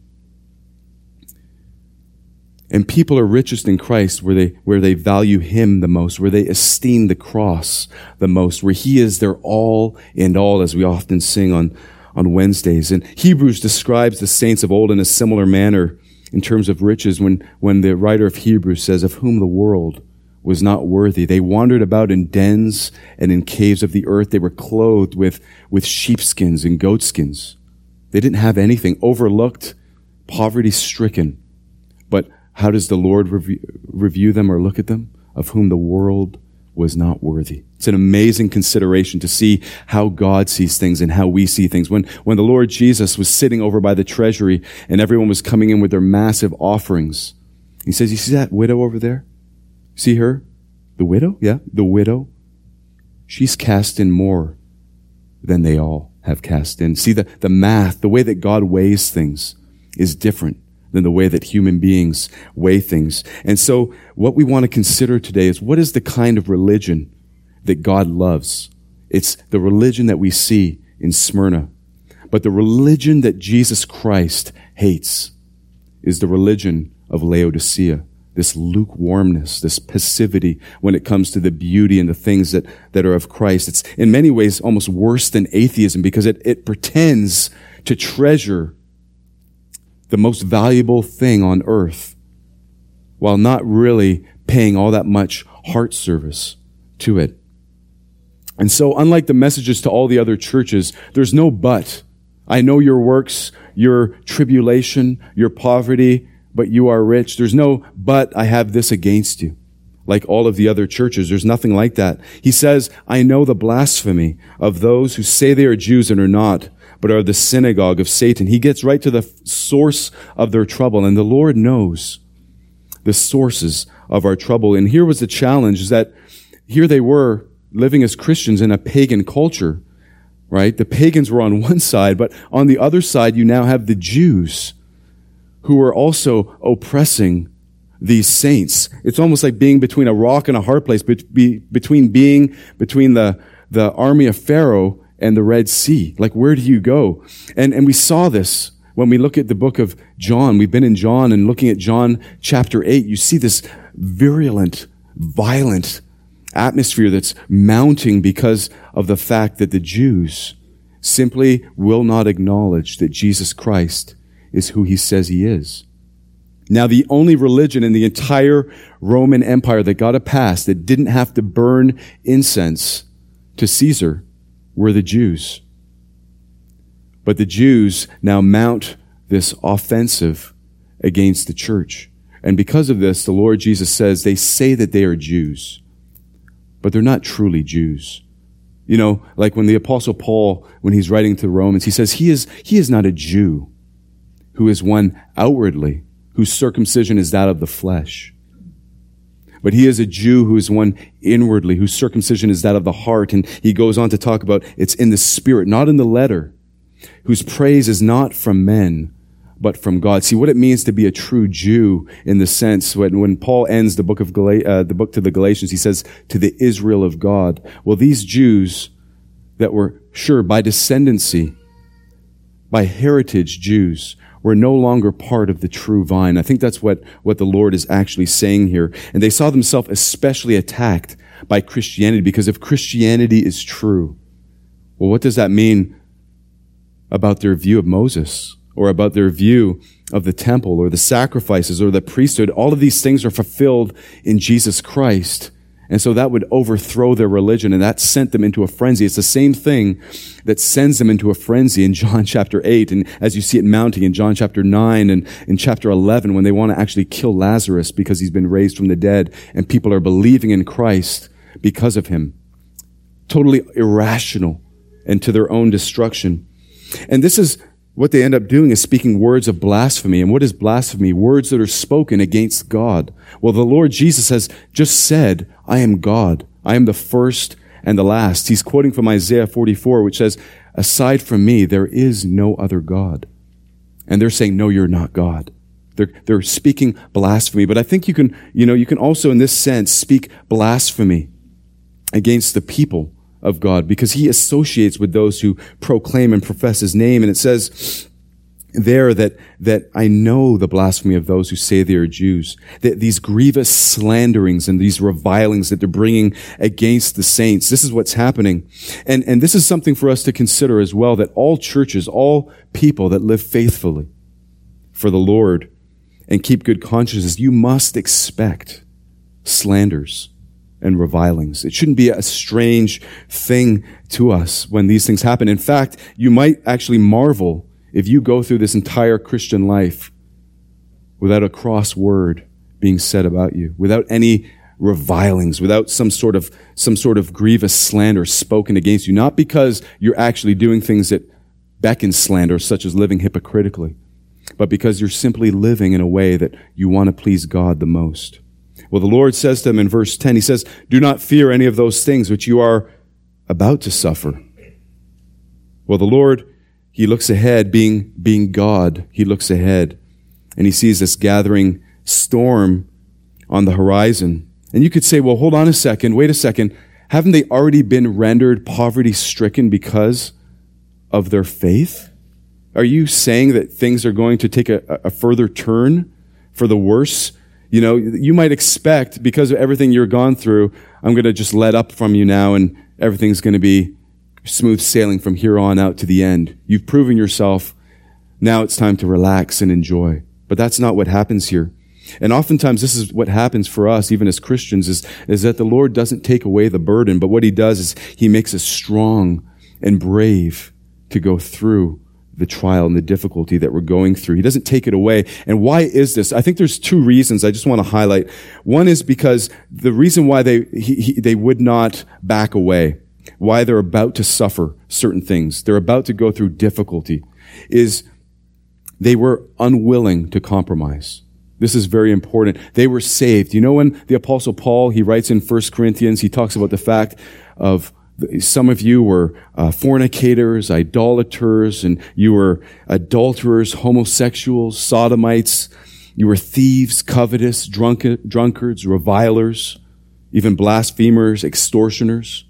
And people are richest in Christ where they, where they value him the most, where they esteem the cross the most, where he is their all and all, as we often sing on, on Wednesdays. And Hebrews describes the saints of old in a similar manner in terms of riches when, when the writer of Hebrews says, of whom the world was not worthy. They wandered about in dens and in caves of the earth. They were clothed with, with sheepskins and goatskins. They didn't have anything, overlooked, poverty-stricken. But how does the Lord review, review them or look at them? Of whom the world was not worthy. It's an amazing consideration to see how God sees things and how we see things. When, when the Lord Jesus was sitting over by the treasury and everyone was coming in with their massive offerings, he says, you see that widow over there? See her? The widow? Yeah, the widow. She's cast in more than they all have cast in. See, the, the math, the way that God weighs things is different than the way that human beings weigh things. And so what we want to consider today is, what is the kind of religion that God loves? It's the religion that we see in Smyrna. But the religion that Jesus Christ hates is the religion of Laodicea. This lukewarmness, this passivity when it comes to the beauty and the things that, that are of Christ. It's in many ways almost worse than atheism because it, it pretends to treasure the most valuable thing on earth while not really paying all that much heart service to it. And so unlike the messages to all the other churches, there's no but. I know your works, your tribulation, your poverty, but you are rich. There's no but I have this against you. Like all of the other churches, there's nothing like that. He says, I know the blasphemy of those who say they are Jews and are not, but are the synagogue of Satan. He gets right to the source of their trouble, and the Lord knows the sources of our trouble. And here was the challenge, is that here they were living as Christians in a pagan culture, right? The pagans were on one side, but on the other side, you now have the Jews who are also oppressing these saints. It's almost like being between a rock and a hard place, be, be, between being between the, the army of Pharaoh and the Red Sea. Like, where do you go? And, and we saw this when we look at the book of John. We've been in John and looking at John chapter eight. You see this virulent, violent atmosphere that's mounting because of the fact that the Jews simply will not acknowledge that Jesus Christ is who he says he is. Now, the only religion in the entire Roman Empire that got a pass, that didn't have to burn incense to Caesar, were the Jews. But the Jews now mount this offensive against the church. And because of this, the Lord Jesus says they say that they are Jews, but they're not truly Jews. You know, like when the Apostle Paul, when he's writing to the Romans, he says he is, he is not a Jew who is one outwardly, whose circumcision is that of the flesh. But he is a Jew who is one inwardly, whose circumcision is that of the heart. And he goes on to talk about it's in the spirit, not in the letter, whose praise is not from men, but from God. See what it means to be a true Jew in the sense when, when Paul ends the book of Gal- uh, the book to the Galatians, he says, to the Israel of God. Well, these Jews that were, sure, by descendancy, by heritage Jews, were no longer part of the true vine. I think that's what, what the Lord is actually saying here. And they saw themselves especially attacked by Christianity, because if Christianity is true, well, what does that mean about their view of Moses, or about their view of the temple, or the sacrifices, or the priesthood? All of these things are fulfilled in Jesus Christ. And so that would overthrow their religion, and that sent them into a frenzy. It's the same thing that sends them into a frenzy in John chapter eight, and as you see it mounting in John chapter nine and in chapter eleven, when they want to actually kill Lazarus because he's been raised from the dead, and people are believing in Christ because of him. Totally irrational and to their own destruction. And this is what they end up doing is speaking words of blasphemy. And what is blasphemy? Words that are spoken against God. Well, the Lord Jesus has just said, I am God. I am the first and the last. He's quoting from Isaiah forty-four, which says, aside from me, there is no other God. And they're saying, no, you're not God. They're, they're speaking blasphemy. But I think you can, you know, you can also in this sense speak blasphemy against the people of God, because he associates with those who proclaim and profess his name. And it says there that, that I know the blasphemy of those who say they are Jews, that these grievous slanderings and these revilings that they're bringing against the saints. This is what's happening. And, and this is something for us to consider as well, that all churches, all people that live faithfully for the Lord and keep good consciences, you must expect slanders and revilings. It shouldn't be a strange thing to us when these things happen. In fact, you might actually marvel if you go through this entire Christian life without a cross word being said about you, without any revilings, without some sort of some sort of grievous slander spoken against you, not because you're actually doing things that beckon slander, such as living hypocritically, but because you're simply living in a way that you want to please God the most. Well, the Lord says to them in verse ten, he says, do not fear any of those things which you are about to suffer. Well, the Lord, he looks ahead, being, being God, he looks ahead, and he sees this gathering storm on the horizon. And you could say, well, hold on a second, wait a second. Haven't they already been rendered poverty-stricken because of their faith? Are you saying that things are going to take a, a further turn for the worse? You know, you might expect, because of everything you're gone through, I'm going to just let up from you now and everything's going to be smooth sailing from here on out to the end. You've proven yourself. Now it's time to relax and enjoy. But that's not what happens here. And oftentimes this is what happens for us, even as Christians, is, is that the Lord doesn't take away the burden, but what he does is he makes us strong and brave to go through the trial and the difficulty that we're going through. He doesn't take it away. And why is this? I think there's two reasons I just want to highlight. One is because the reason why they he, he, they would not back away, why they're about to suffer certain things, they're about to go through difficulty, is they were unwilling to compromise. This is very important. They were saved. You know, when the Apostle Paul, he writes in First Corinthians, he talks about the fact of some of you were uh, fornicators, idolaters, and you were adulterers, homosexuals, sodomites. You were thieves, covetous, drunk, drunkards, revilers, even blasphemers, extortioners.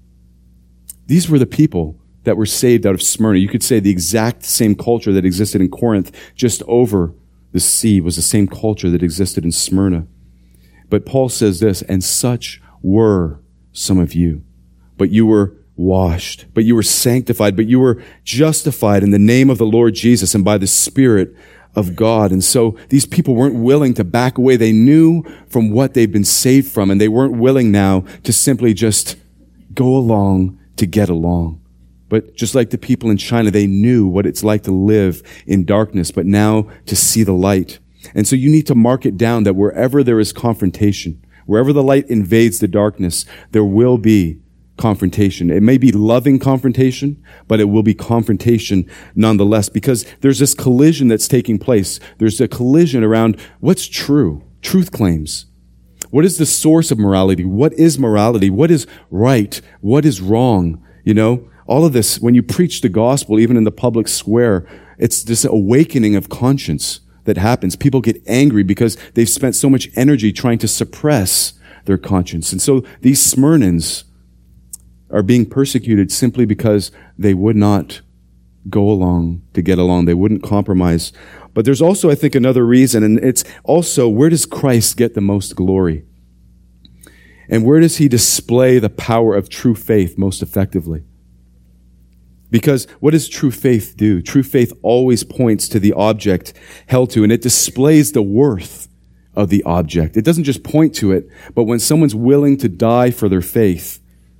These were the people that were saved out of Smyrna. You could say the exact same culture that existed in Corinth, just over the sea, was the same culture that existed in Smyrna. But Paul says this, and such were some of you. But you were washed, but you were sanctified, but you were justified in the name of the Lord Jesus and by the Spirit of God. And so these people weren't willing to back away. They knew from what they've been saved from, and they weren't willing now to simply just go along to get along. But just like the people in China, they knew what it's like to live in darkness, but now to see the light. And so you need to mark it down that wherever there is confrontation, wherever the light invades the darkness, there will be confrontation. It may be loving confrontation, but it will be confrontation nonetheless, because there's this collision that's taking place. There's a collision around what's true, truth claims. What is the source of morality? What is morality? What is right? What is wrong? You know, all of this, when you preach the gospel, even in the public square, it's this awakening of conscience that happens. People get angry because they've spent so much energy trying to suppress their conscience. And so these Smyrnans are being persecuted simply because they would not go along to get along. They wouldn't compromise. But there's also, I think, another reason, and it's also, where does Christ get the most glory? And where does he display the power of true faith most effectively? Because what does true faith do? True faith always points to the object held to, and it displays the worth of the object. It doesn't just point to it, but when someone's willing to die for their faith,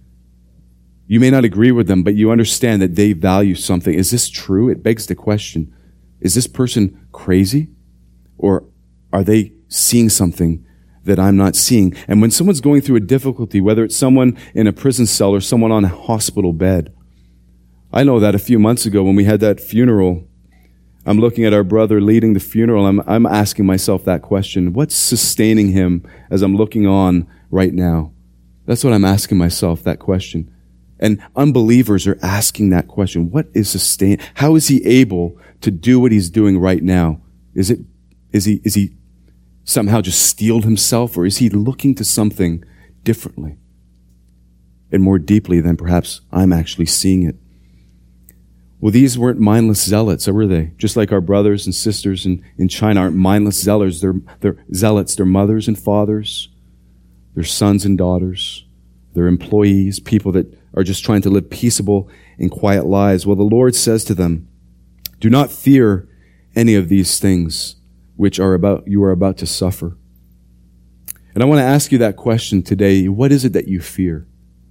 you may not agree with them, but you understand that they value something. Is this true? It begs the question, is this person crazy? Or are they seeing something that I'm not seeing? And when someone's going through a difficulty, whether it's someone in a prison cell or someone on a hospital bed, I know that a few months ago when we had that funeral I'm looking at our brother leading the funeral. I'm, I'm asking myself that question. What's sustaining him as I'm looking on right now? That's what I'm asking myself, that question. And unbelievers are asking that question. What is sustain? How is he able to do what he's doing right now? Is it, is he, is he somehow just steeled himself, or is he looking to something differently and more deeply than perhaps I'm actually seeing it? Well, these weren't mindless zealots, were they? Just like our brothers and sisters in, in China aren't mindless zealots. They're, they're zealots. They're mothers and fathers. They're sons and daughters. They're employees, people that are just trying to live peaceable and quiet lives. Well, the Lord says to them, do not fear any of these things which are about you are about to suffer. And I want to ask you that question today. What is it that you fear?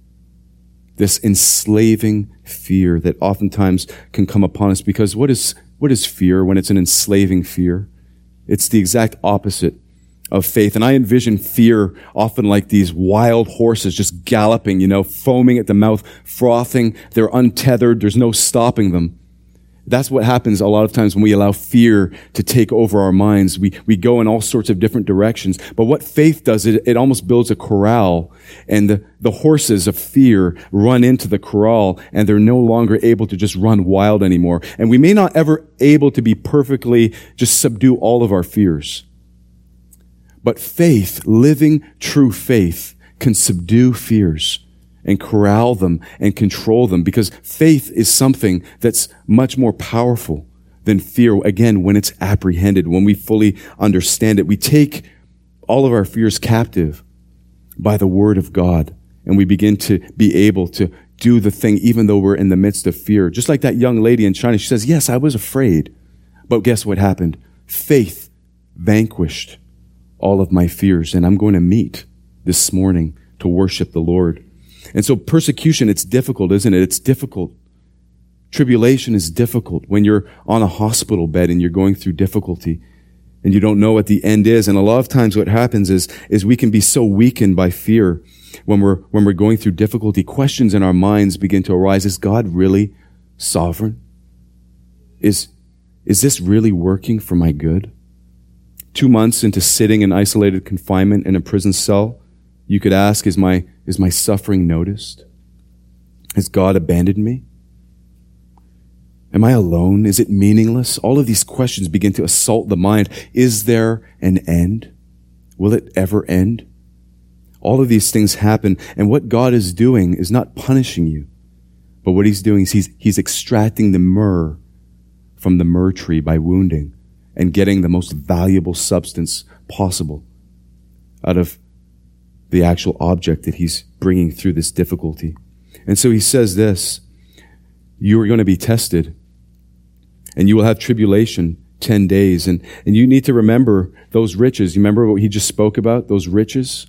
This enslaving fear that oftentimes can come upon us, because what is what is fear when it's an enslaving fear? It's the exact opposite of faith. And I envision fear often like these wild horses just galloping, you know, foaming at the mouth, frothing. They're untethered. There's no stopping them. That's what happens a lot of times when we allow fear to take over our minds. We we go in all sorts of different directions. But what faith does, it, it almost builds a corral, and the, the horses of fear run into the corral, and they're no longer able to just run wild anymore. And we may not ever able to be perfectly just subdue all of our fears. But faith, living true faith, can subdue fears and corral them and control them, because faith is something that's much more powerful than fear. Again, when it's apprehended, when we fully understand it, we take all of our fears captive by the Word of God, and we begin to be able to do the thing even though we're in the midst of fear. Just like that young lady in China, she says, yes, I was afraid, but guess what happened? Faith vanquished all of my fears, and I'm going to meet this morning to worship the Lord. And so persecution, it's difficult, isn't it? It's difficult. Tribulation is difficult when you're on a hospital bed and you're going through difficulty and you don't know what the end is. And a lot of times what happens is, is we can be so weakened by fear when we're, when we're going through difficulty. Questions in our minds begin to arise. Is God really sovereign? Is, is this really working for my good? Two months into sitting in isolated confinement in a prison cell, you could ask, is my, is my suffering noticed? Has God abandoned me? Am I alone? Is it meaningless? All of these questions begin to assault the mind. Is there an end? Will it ever end? All of these things happen, and what God is doing is not punishing you, but what He's doing is He's, he's extracting the myrrh from the myrrh tree by wounding and getting the most valuable substance possible out of the actual object that He's bringing through this difficulty. And so He says this, you are going to be tested and you will have tribulation ten days. And, and you need to remember those riches. You remember what He just spoke about, those riches?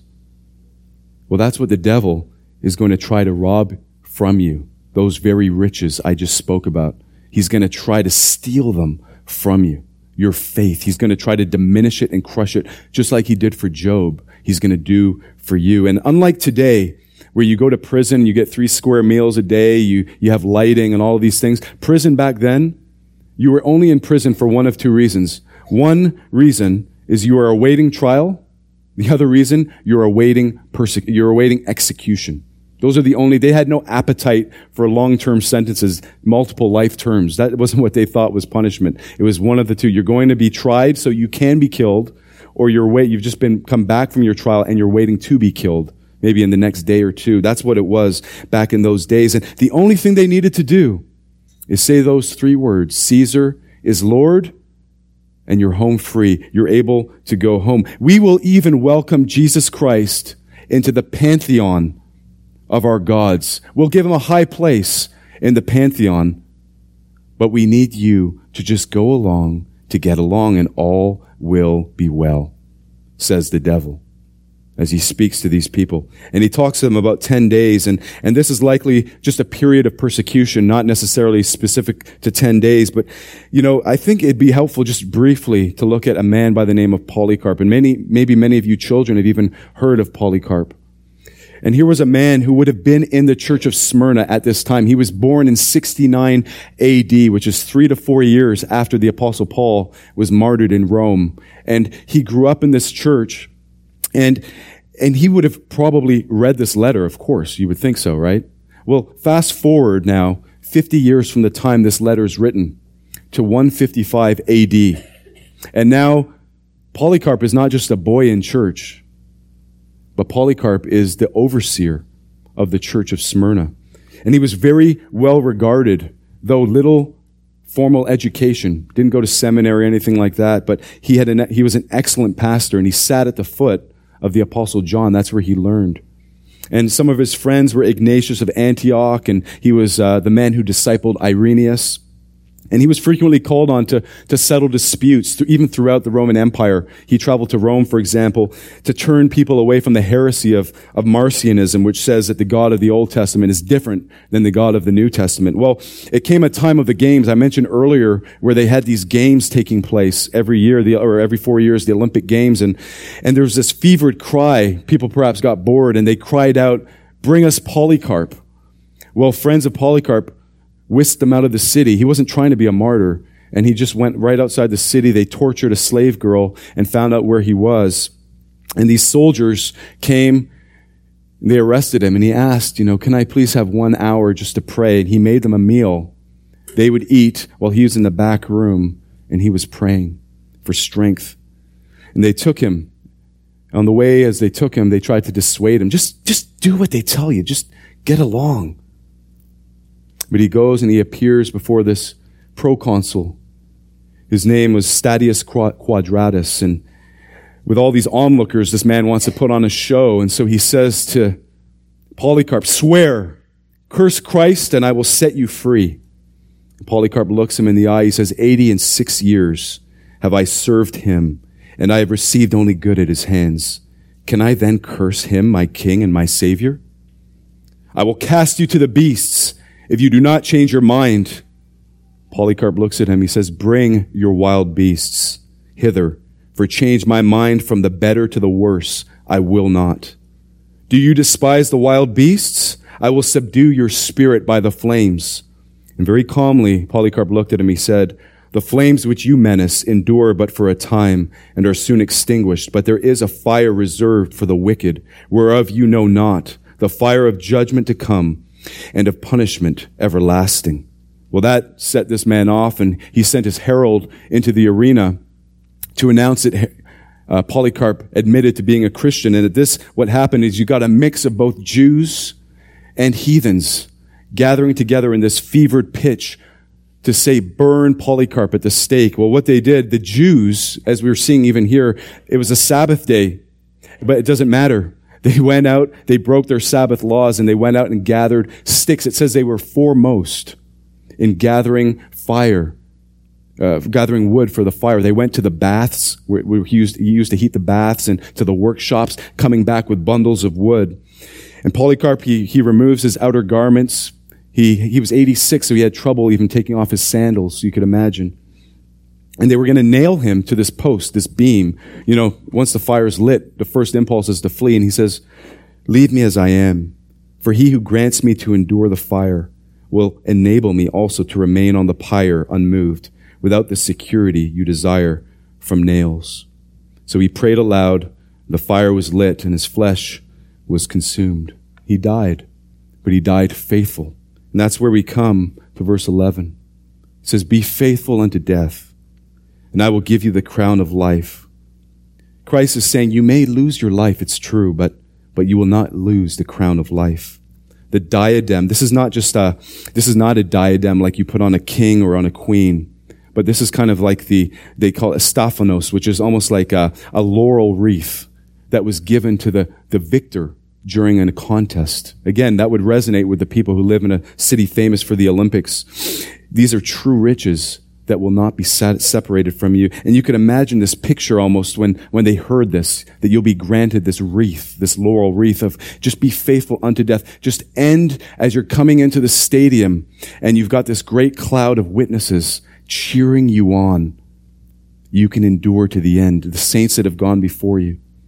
Well, that's what the devil is going to try to rob from you. Those very riches I just spoke about. He's going to try to steal them from you. Your faith. He's going to try to diminish it and crush it, just like He did for Job. He's going to do for you. And unlike today, where you go to prison, you get three square meals a day, you, you have lighting and all of these things. Prison back then, you were only in prison for one of two reasons. One reason is you are awaiting trial. The other reason, you're awaiting perse- you're awaiting execution. Those are the only, they had no appetite for long-term sentences, multiple life terms. That wasn't what they thought was punishment. It was one of the two. You're going to be tried so you can be killed, or you're wait, you've just been come back from your trial and you're waiting to be killed, maybe in the next day or two. That's what it was back in those days. And the only thing they needed to do is say those three words, Caesar is Lord, and you're home free. You're able to go home. We will even welcome Jesus Christ into the pantheon of our gods. We'll give Him a high place in the pantheon, but we need you to just go along to get along, and all will be well, says the devil as he speaks to these people. And he talks to them about ten days, and, and this is likely just a period of persecution, not necessarily specific to ten days, but, you know, I think it'd be helpful just briefly to look at a man by the name of Polycarp, and many, maybe many of you children have even heard of Polycarp. And here was a man who would have been in the church of Smyrna at this time. He was born in sixty-nine A D, which is three to four years after the Apostle Paul was martyred in Rome. And he grew up in this church, and and he would have probably read this letter, of course. You would think so, right? Well, fast forward now, fifty years from the time this letter is written to one fifty-five A D. And now Polycarp is not just a boy in church, but Polycarp is the overseer of the church of Smyrna. And he was very well regarded, though little formal education, didn't go to seminary or anything like that, but he had an, he was an excellent pastor, and he sat at the foot of the Apostle John. That's where he learned. And some of his friends were Ignatius of Antioch, and he was uh, the man who discipled Irenaeus. And he was frequently called on to, to settle disputes, th- even throughout the Roman Empire. He traveled to Rome, for example, to turn people away from the heresy of, of Marcionism, which says that the God of the Old Testament is different than the God of the New Testament. Well, it came a time of the games, I mentioned earlier, where they had these games taking place every year, the, or every four years, the Olympic Games. And, and there was this fevered cry. People perhaps got bored, and they cried out, "Bring us Polycarp." Well, friends of Polycarp whisked him out of the city. He wasn't trying to be a martyr, and he just went right outside the city. They tortured a slave girl and found out where he was. And these soldiers came, and they arrested him, and he asked, you know, "Can I please have one hour just to pray?" And he made them a meal. They would eat while he was in the back room, and he was praying for strength. And they took him. On the way, as they took him, they tried to dissuade him. Just, just do what they tell you. Just get along. But he goes and he appears before this proconsul. His name was Statius Quadratus. And with all these onlookers, this man wants to put on a show. And so he says to Polycarp, "Swear, curse Christ, and I will set you free." And Polycarp looks him in the eye. He says, eighty and six years have I served him, and I have received only good at his hands. Can I then curse him, my king and my savior? I will cast you to the beasts if you do not change your mind. Polycarp looks at him. He says, "Bring your wild beasts hither, for change my mind from the better to the worse I will not. Do you despise the wild beasts? I will subdue your spirit by the flames." And very calmly, Polycarp looked at him. He said, "The flames which you menace endure but for a time and are soon extinguished. But there is a fire reserved for the wicked, whereof you know not, the fire of judgment to come, and of punishment everlasting." Well, that set this man off, and he sent his herald into the arena to announce that uh, Polycarp admitted to being a Christian. And at this, what happened is you got a mix of both Jews and heathens gathering together in this fevered pitch to say, "Burn Polycarp at the stake." Well, what they did, the Jews, as we were seeing even here, it was a Sabbath day, but it doesn't matter. They went out, they broke their Sabbath laws, and they went out and gathered sticks. It says they were foremost in gathering fire, uh, gathering wood for the fire. They went to the baths, where, where he, used, he used to heat the baths, and to the workshops, coming back with bundles of wood. And Polycarp, he, he removes his outer garments. He, he was eighty-six, so he had trouble even taking off his sandals, so you could imagine. And they were going to nail him to this post, this beam. You know, once the fire is lit, the first impulse is to flee. And he says, "Leave me as I am, for he who grants me to endure the fire will enable me also to remain on the pyre unmoved, without the security you desire from nails." So he prayed aloud. The fire was lit, and his flesh was consumed. He died, but he died faithful. And that's where we come to verse eleven. It says, "Be faithful unto death, and I will give you the crown of life." Christ is saying, you may lose your life, it's true, but, but you will not lose the crown of life. The diadem, this is not just a, this is not a diadem like you put on a king or on a queen, but this is kind of like the, they call it staphanos, which is almost like a, a laurel wreath that was given to the, the victor during a contest. Again, that would resonate with the people who live in a city famous for the Olympics. These are true riches that will not be separated from you. And you can imagine this picture almost when, when they heard this, that you'll be granted this wreath, this laurel wreath of just be faithful unto death. Just end as you're coming into the stadium and you've got this great cloud of witnesses cheering you on. You can endure to the end, the saints that have gone before you.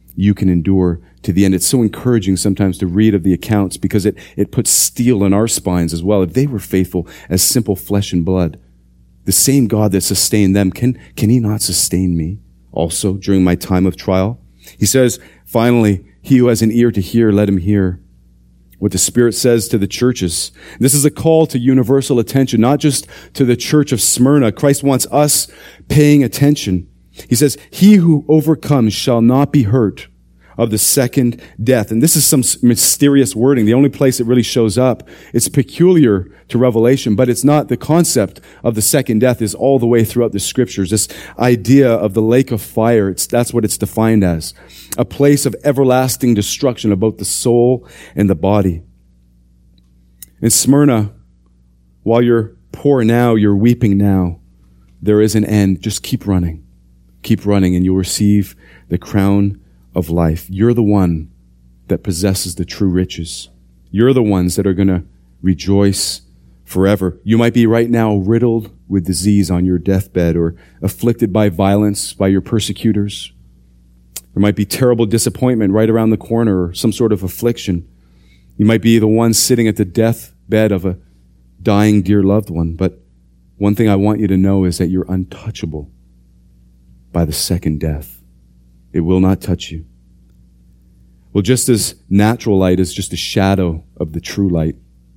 you can endure to the end. It's so encouraging sometimes to read of the accounts because it, it puts steel in our spines as well. If they were faithful as simple flesh and blood, the same God that sustained them, can, can he not sustain me also during my time of trial? He says, finally, he who has an ear to hear, let him hear what the Spirit says to the churches. This is a call to universal attention, not just to the church of Smyrna. Christ wants us paying attention. He says, he who overcomes shall not be hurt of the second death. And this is some mysterious wording. The only place it really shows up, it's peculiar to Revelation, but it's not. The concept of the second death is all the way throughout the scriptures. This idea of the lake of fire, it's, that's what it's defined as. A place of everlasting destruction of both the soul and the body. In Smyrna, while you're poor now, you're weeping now, there is an end. Just keep running. Keep running and you'll receive the crown of life. You're the one that possesses the true riches. You're the ones that are going to rejoice forever. You might be right now riddled with disease on your deathbed or afflicted by violence by your persecutors. There might be terrible disappointment right around the corner or some sort of affliction. You might be the one sitting at the deathbed of a dying dear loved one. But one thing I want you to know is that you're untouchable by the second death. It will not touch you. Well, just as natural light is just a shadow of the true light,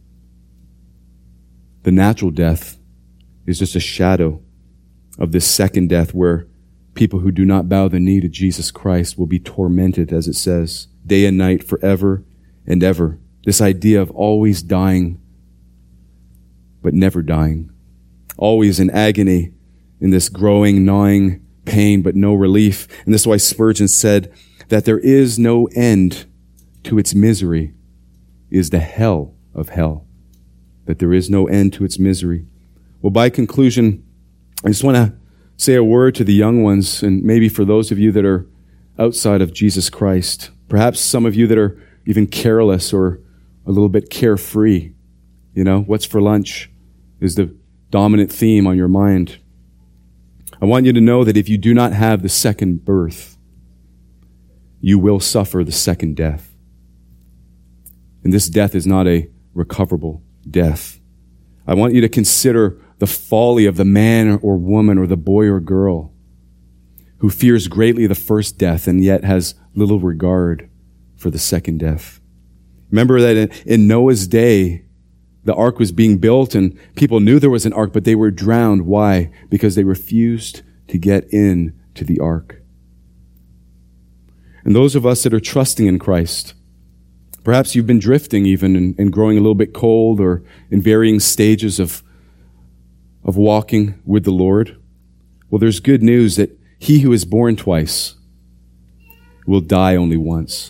the natural death is just a shadow of this second death where people who do not bow the knee to Jesus Christ will be tormented, as it says, day and night, forever and ever. This idea of always dying, but never dying. Always in agony, in this growing, gnawing pain, but no relief. And this is why Spurgeon said that there is no end to its misery is the hell of hell. That there is no end to its misery. Well, by conclusion, I just want to say a word to the young ones, and maybe for those of you that are outside of Jesus Christ. Perhaps some of you that are even careless or a little bit carefree. You know, what's for lunch is the dominant theme on your mind. I want you to know that if you do not have the second birth, you will suffer the second death. And this death is not a recoverable death. I want you to consider the folly of the man or woman or the boy or girl who fears greatly the first death and yet has little regard for the second death. Remember that in Noah's day, the ark was being built and people knew there was an ark, but they were drowned. Why? Because they refused to get in to the ark. And those of us that are trusting in Christ, perhaps you've been drifting even and, and growing a little bit cold or in varying stages of, of walking with the Lord. Well, there's good news that he who is born twice will die only once.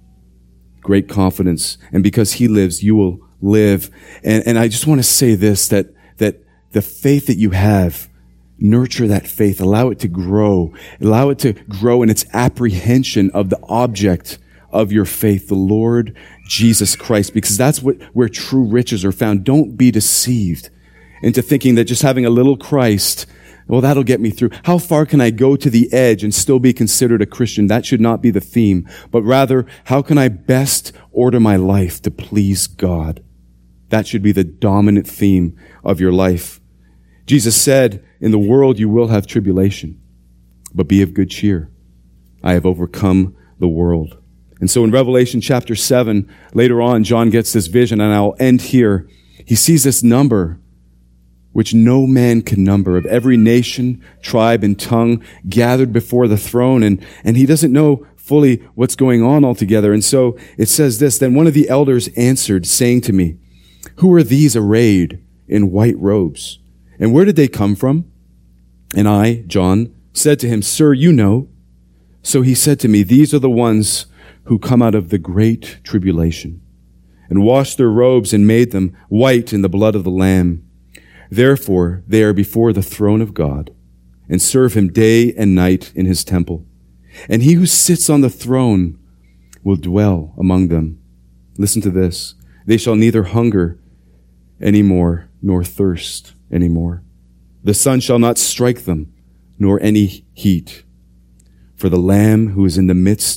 Great confidence. And because he lives, you will live. And, and I just want to say this, that, that the faith that you have, nurture that faith. Allow it to grow. Allow it to grow in its apprehension of the object of your faith, the Lord Jesus Christ, because that's what, where true riches are found. Don't be deceived into thinking that just having a little Christ, well, that'll get me through. How far can I go to the edge and still be considered a Christian? That should not be the theme, but rather, how can I best order my life to please God? That should be the dominant theme of your life. Jesus said, in the world you will have tribulation, but be of good cheer. I have overcome the world. And so in Revelation chapter seven, later on, John gets this vision, and I'll end here. He sees this number, which no man can number, of every nation, tribe, and tongue gathered before the throne, and, and he doesn't know fully what's going on altogether. And so it says this, then one of the elders answered, saying to me, who are these arrayed in white robes? And where did they come from? And I, John, said to him, Sir, you know. So he said to me, these are the ones who come out of the great tribulation, and washed their robes and made them white in the blood of the Lamb. Therefore they are before the throne of God, and serve him day and night in his temple. And he who sits on the throne will dwell among them. Listen to this. They shall neither hunger any more, nor thirst any more. The sun shall not strike them, nor any heat. For the Lamb who is in the midst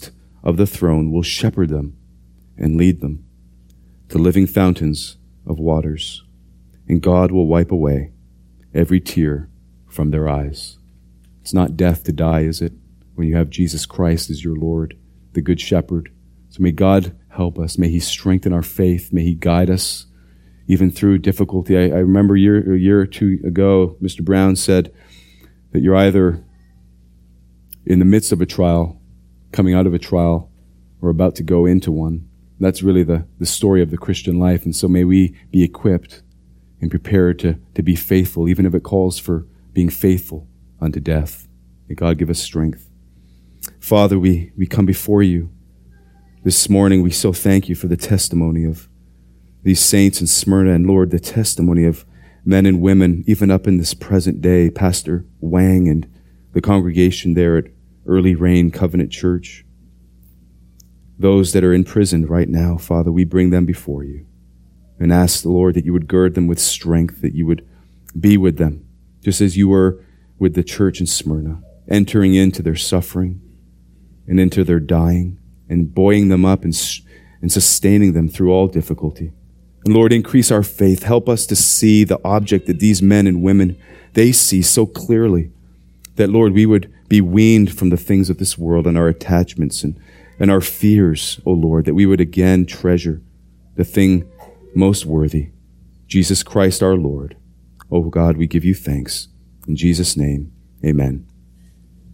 of the throne will shepherd them and lead them to living fountains of waters, and God will wipe away every tear from their eyes. It's not death to die, is it, when you have Jesus Christ as your Lord, the Good Shepherd? So may God help us. May He strengthen our faith. May He guide us even through difficulty. I, I remember a year, a year or two ago, Mister Brown said that you're either in the midst of a trial, coming out of a trial, or about to go into one. That's really the, the story of the Christian life. And so may we be equipped and prepared to, to be faithful, even if it calls for being faithful unto death. May God give us strength. Father, we, we come before you this morning. We so thank you for the testimony of these saints in Smyrna, and Lord, the testimony of men and women, even up in this present day, Pastor Wang and the congregation there at Early Rain Covenant Church. Those that are imprisoned right now, Father, we bring them before you and ask the Lord that you would gird them with strength, that you would be with them, just as you were with the church in Smyrna, entering into their suffering and into their dying and buoying them up and, and sustaining them through all difficulty. And Lord, increase our faith. Help us to see the object that these men and women, they see so clearly, that, Lord, we would be weaned from the things of this world and our attachments and, and our fears, O Lord, that we would again treasure the thing most worthy, Jesus Christ our Lord. O God, we give you thanks. In Jesus' name, amen.